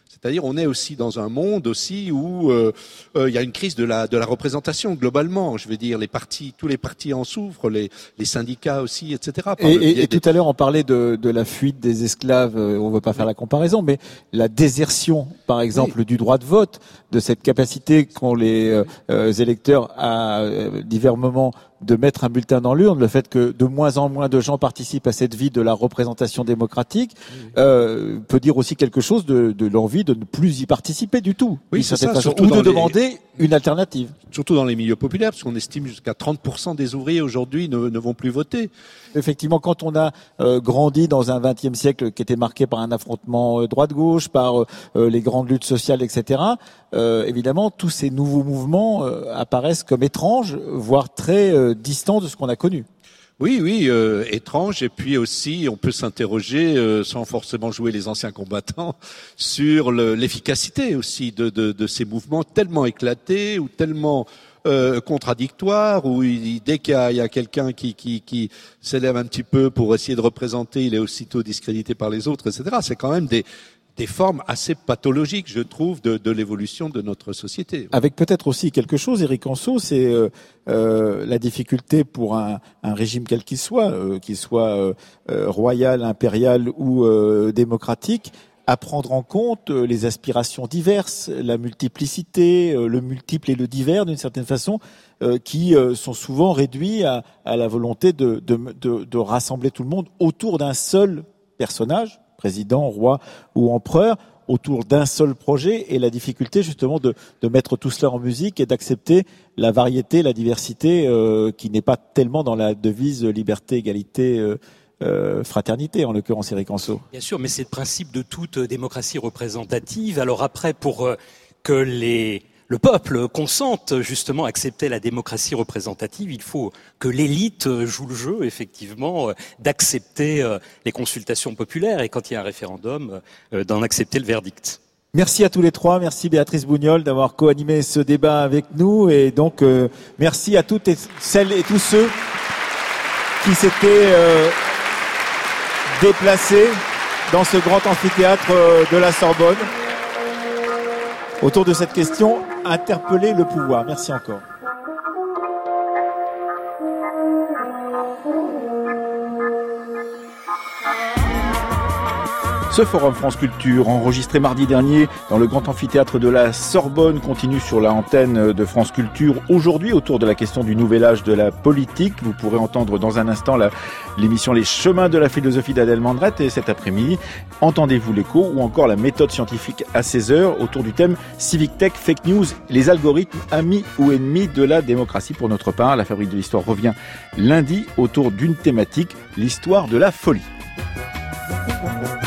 S4: C'est-à-dire, on est aussi dans un monde aussi où euh, euh, il y a une crise de la de la représentation globalement. Je veux dire, les partis, tous les partis en souffrent, les les syndicats aussi, et cetera.
S1: Et, et, et des... tout à l'heure, on parlait de de la fuite des esclaves. On veut pas faire la comparaison, mais la désertion, par exemple, oui. du droit de vote, de cette capacité qu'ont les euh, électeurs à euh, divers moments de mettre un bulletin dans l'urne, le fait que de moins en moins de gens participent à cette vie de la représentation démocratique, oui. euh, peut dire aussi quelque chose de, de l'envie de ne plus y participer du tout.
S4: Oui, c'est ça,
S1: façon, ou de les... demander une alternative.
S4: Surtout dans les milieux populaires, parce qu'on estime jusqu'à trente pour cent des ouvriers aujourd'hui ne, ne vont plus voter.
S1: Effectivement, quand on a euh, grandi dans un vingtième siècle qui était marqué par un affrontement euh, droite-gauche, par euh, les grandes luttes sociales, et cetera, euh, évidemment, tous ces nouveaux mouvements euh, apparaissent comme étranges, voire très euh, distants de ce qu'on a connu.
S4: Oui, oui, euh, étrange. Et puis aussi, on peut s'interroger, euh, sans forcément jouer les anciens combattants, sur le, l'efficacité aussi de, de, de ces mouvements tellement éclatés ou tellement euh, contradictoires, où il, dès qu'il y a, il y a quelqu'un qui, qui, qui s'élève un petit peu pour essayer de représenter, il est aussitôt discrédité par les autres, et cetera. C'est quand même des des formes assez pathologiques, je trouve, de, de l'évolution de notre société.
S1: Avec peut-être aussi quelque chose, Éric Anceau, c'est euh, euh, la difficulté pour un, un régime quel qu'il soit, euh, qu'il soit euh, euh, royal, impérial ou euh, démocratique, à prendre en compte euh, les aspirations diverses, la multiplicité, euh, le multiple et le divers, d'une certaine façon, euh, qui euh, sont souvent réduits à, à la volonté de, de, de, de rassembler tout le monde autour d'un seul personnage, président, roi ou empereur, autour d'un seul projet, et la difficulté justement de, de mettre tout cela en musique et d'accepter la variété, la diversité euh, qui n'est pas tellement dans la devise liberté, égalité, euh, euh, fraternité, en l'occurrence Éric Anceau.
S5: Bien sûr, mais c'est le principe de toute démocratie représentative. Alors après, pour euh, que les le peuple consente justement à accepter la démocratie représentative, il faut que l'élite joue le jeu, effectivement, d'accepter les consultations populaires et quand il y a un référendum, d'en accepter le verdict.
S1: Merci à tous les trois, merci Béatrice Bougnol d'avoir co-animé ce débat avec nous et donc euh, merci à toutes et celles et tous ceux qui s'étaient euh, déplacés dans ce grand amphithéâtre de la Sorbonne autour de cette question, interpeller le pouvoir. Merci encore. Ce Forum France Culture, enregistré mardi dernier dans le grand amphithéâtre de la Sorbonne, continue sur la antenne de France Culture aujourd'hui autour de la question du nouvel âge de la politique. Vous pourrez entendre dans un instant la, l'émission Les Chemins de la philosophie d'Adèle Mandrette et cet après-midi, Entendez-vous l'écho ou encore la méthode scientifique à seize heures autour du thème Civic Tech, Fake News, les algorithmes amis ou ennemis de la démocratie. Pour notre part, la Fabrique de l'Histoire revient lundi autour d'une thématique, l'histoire de la folie.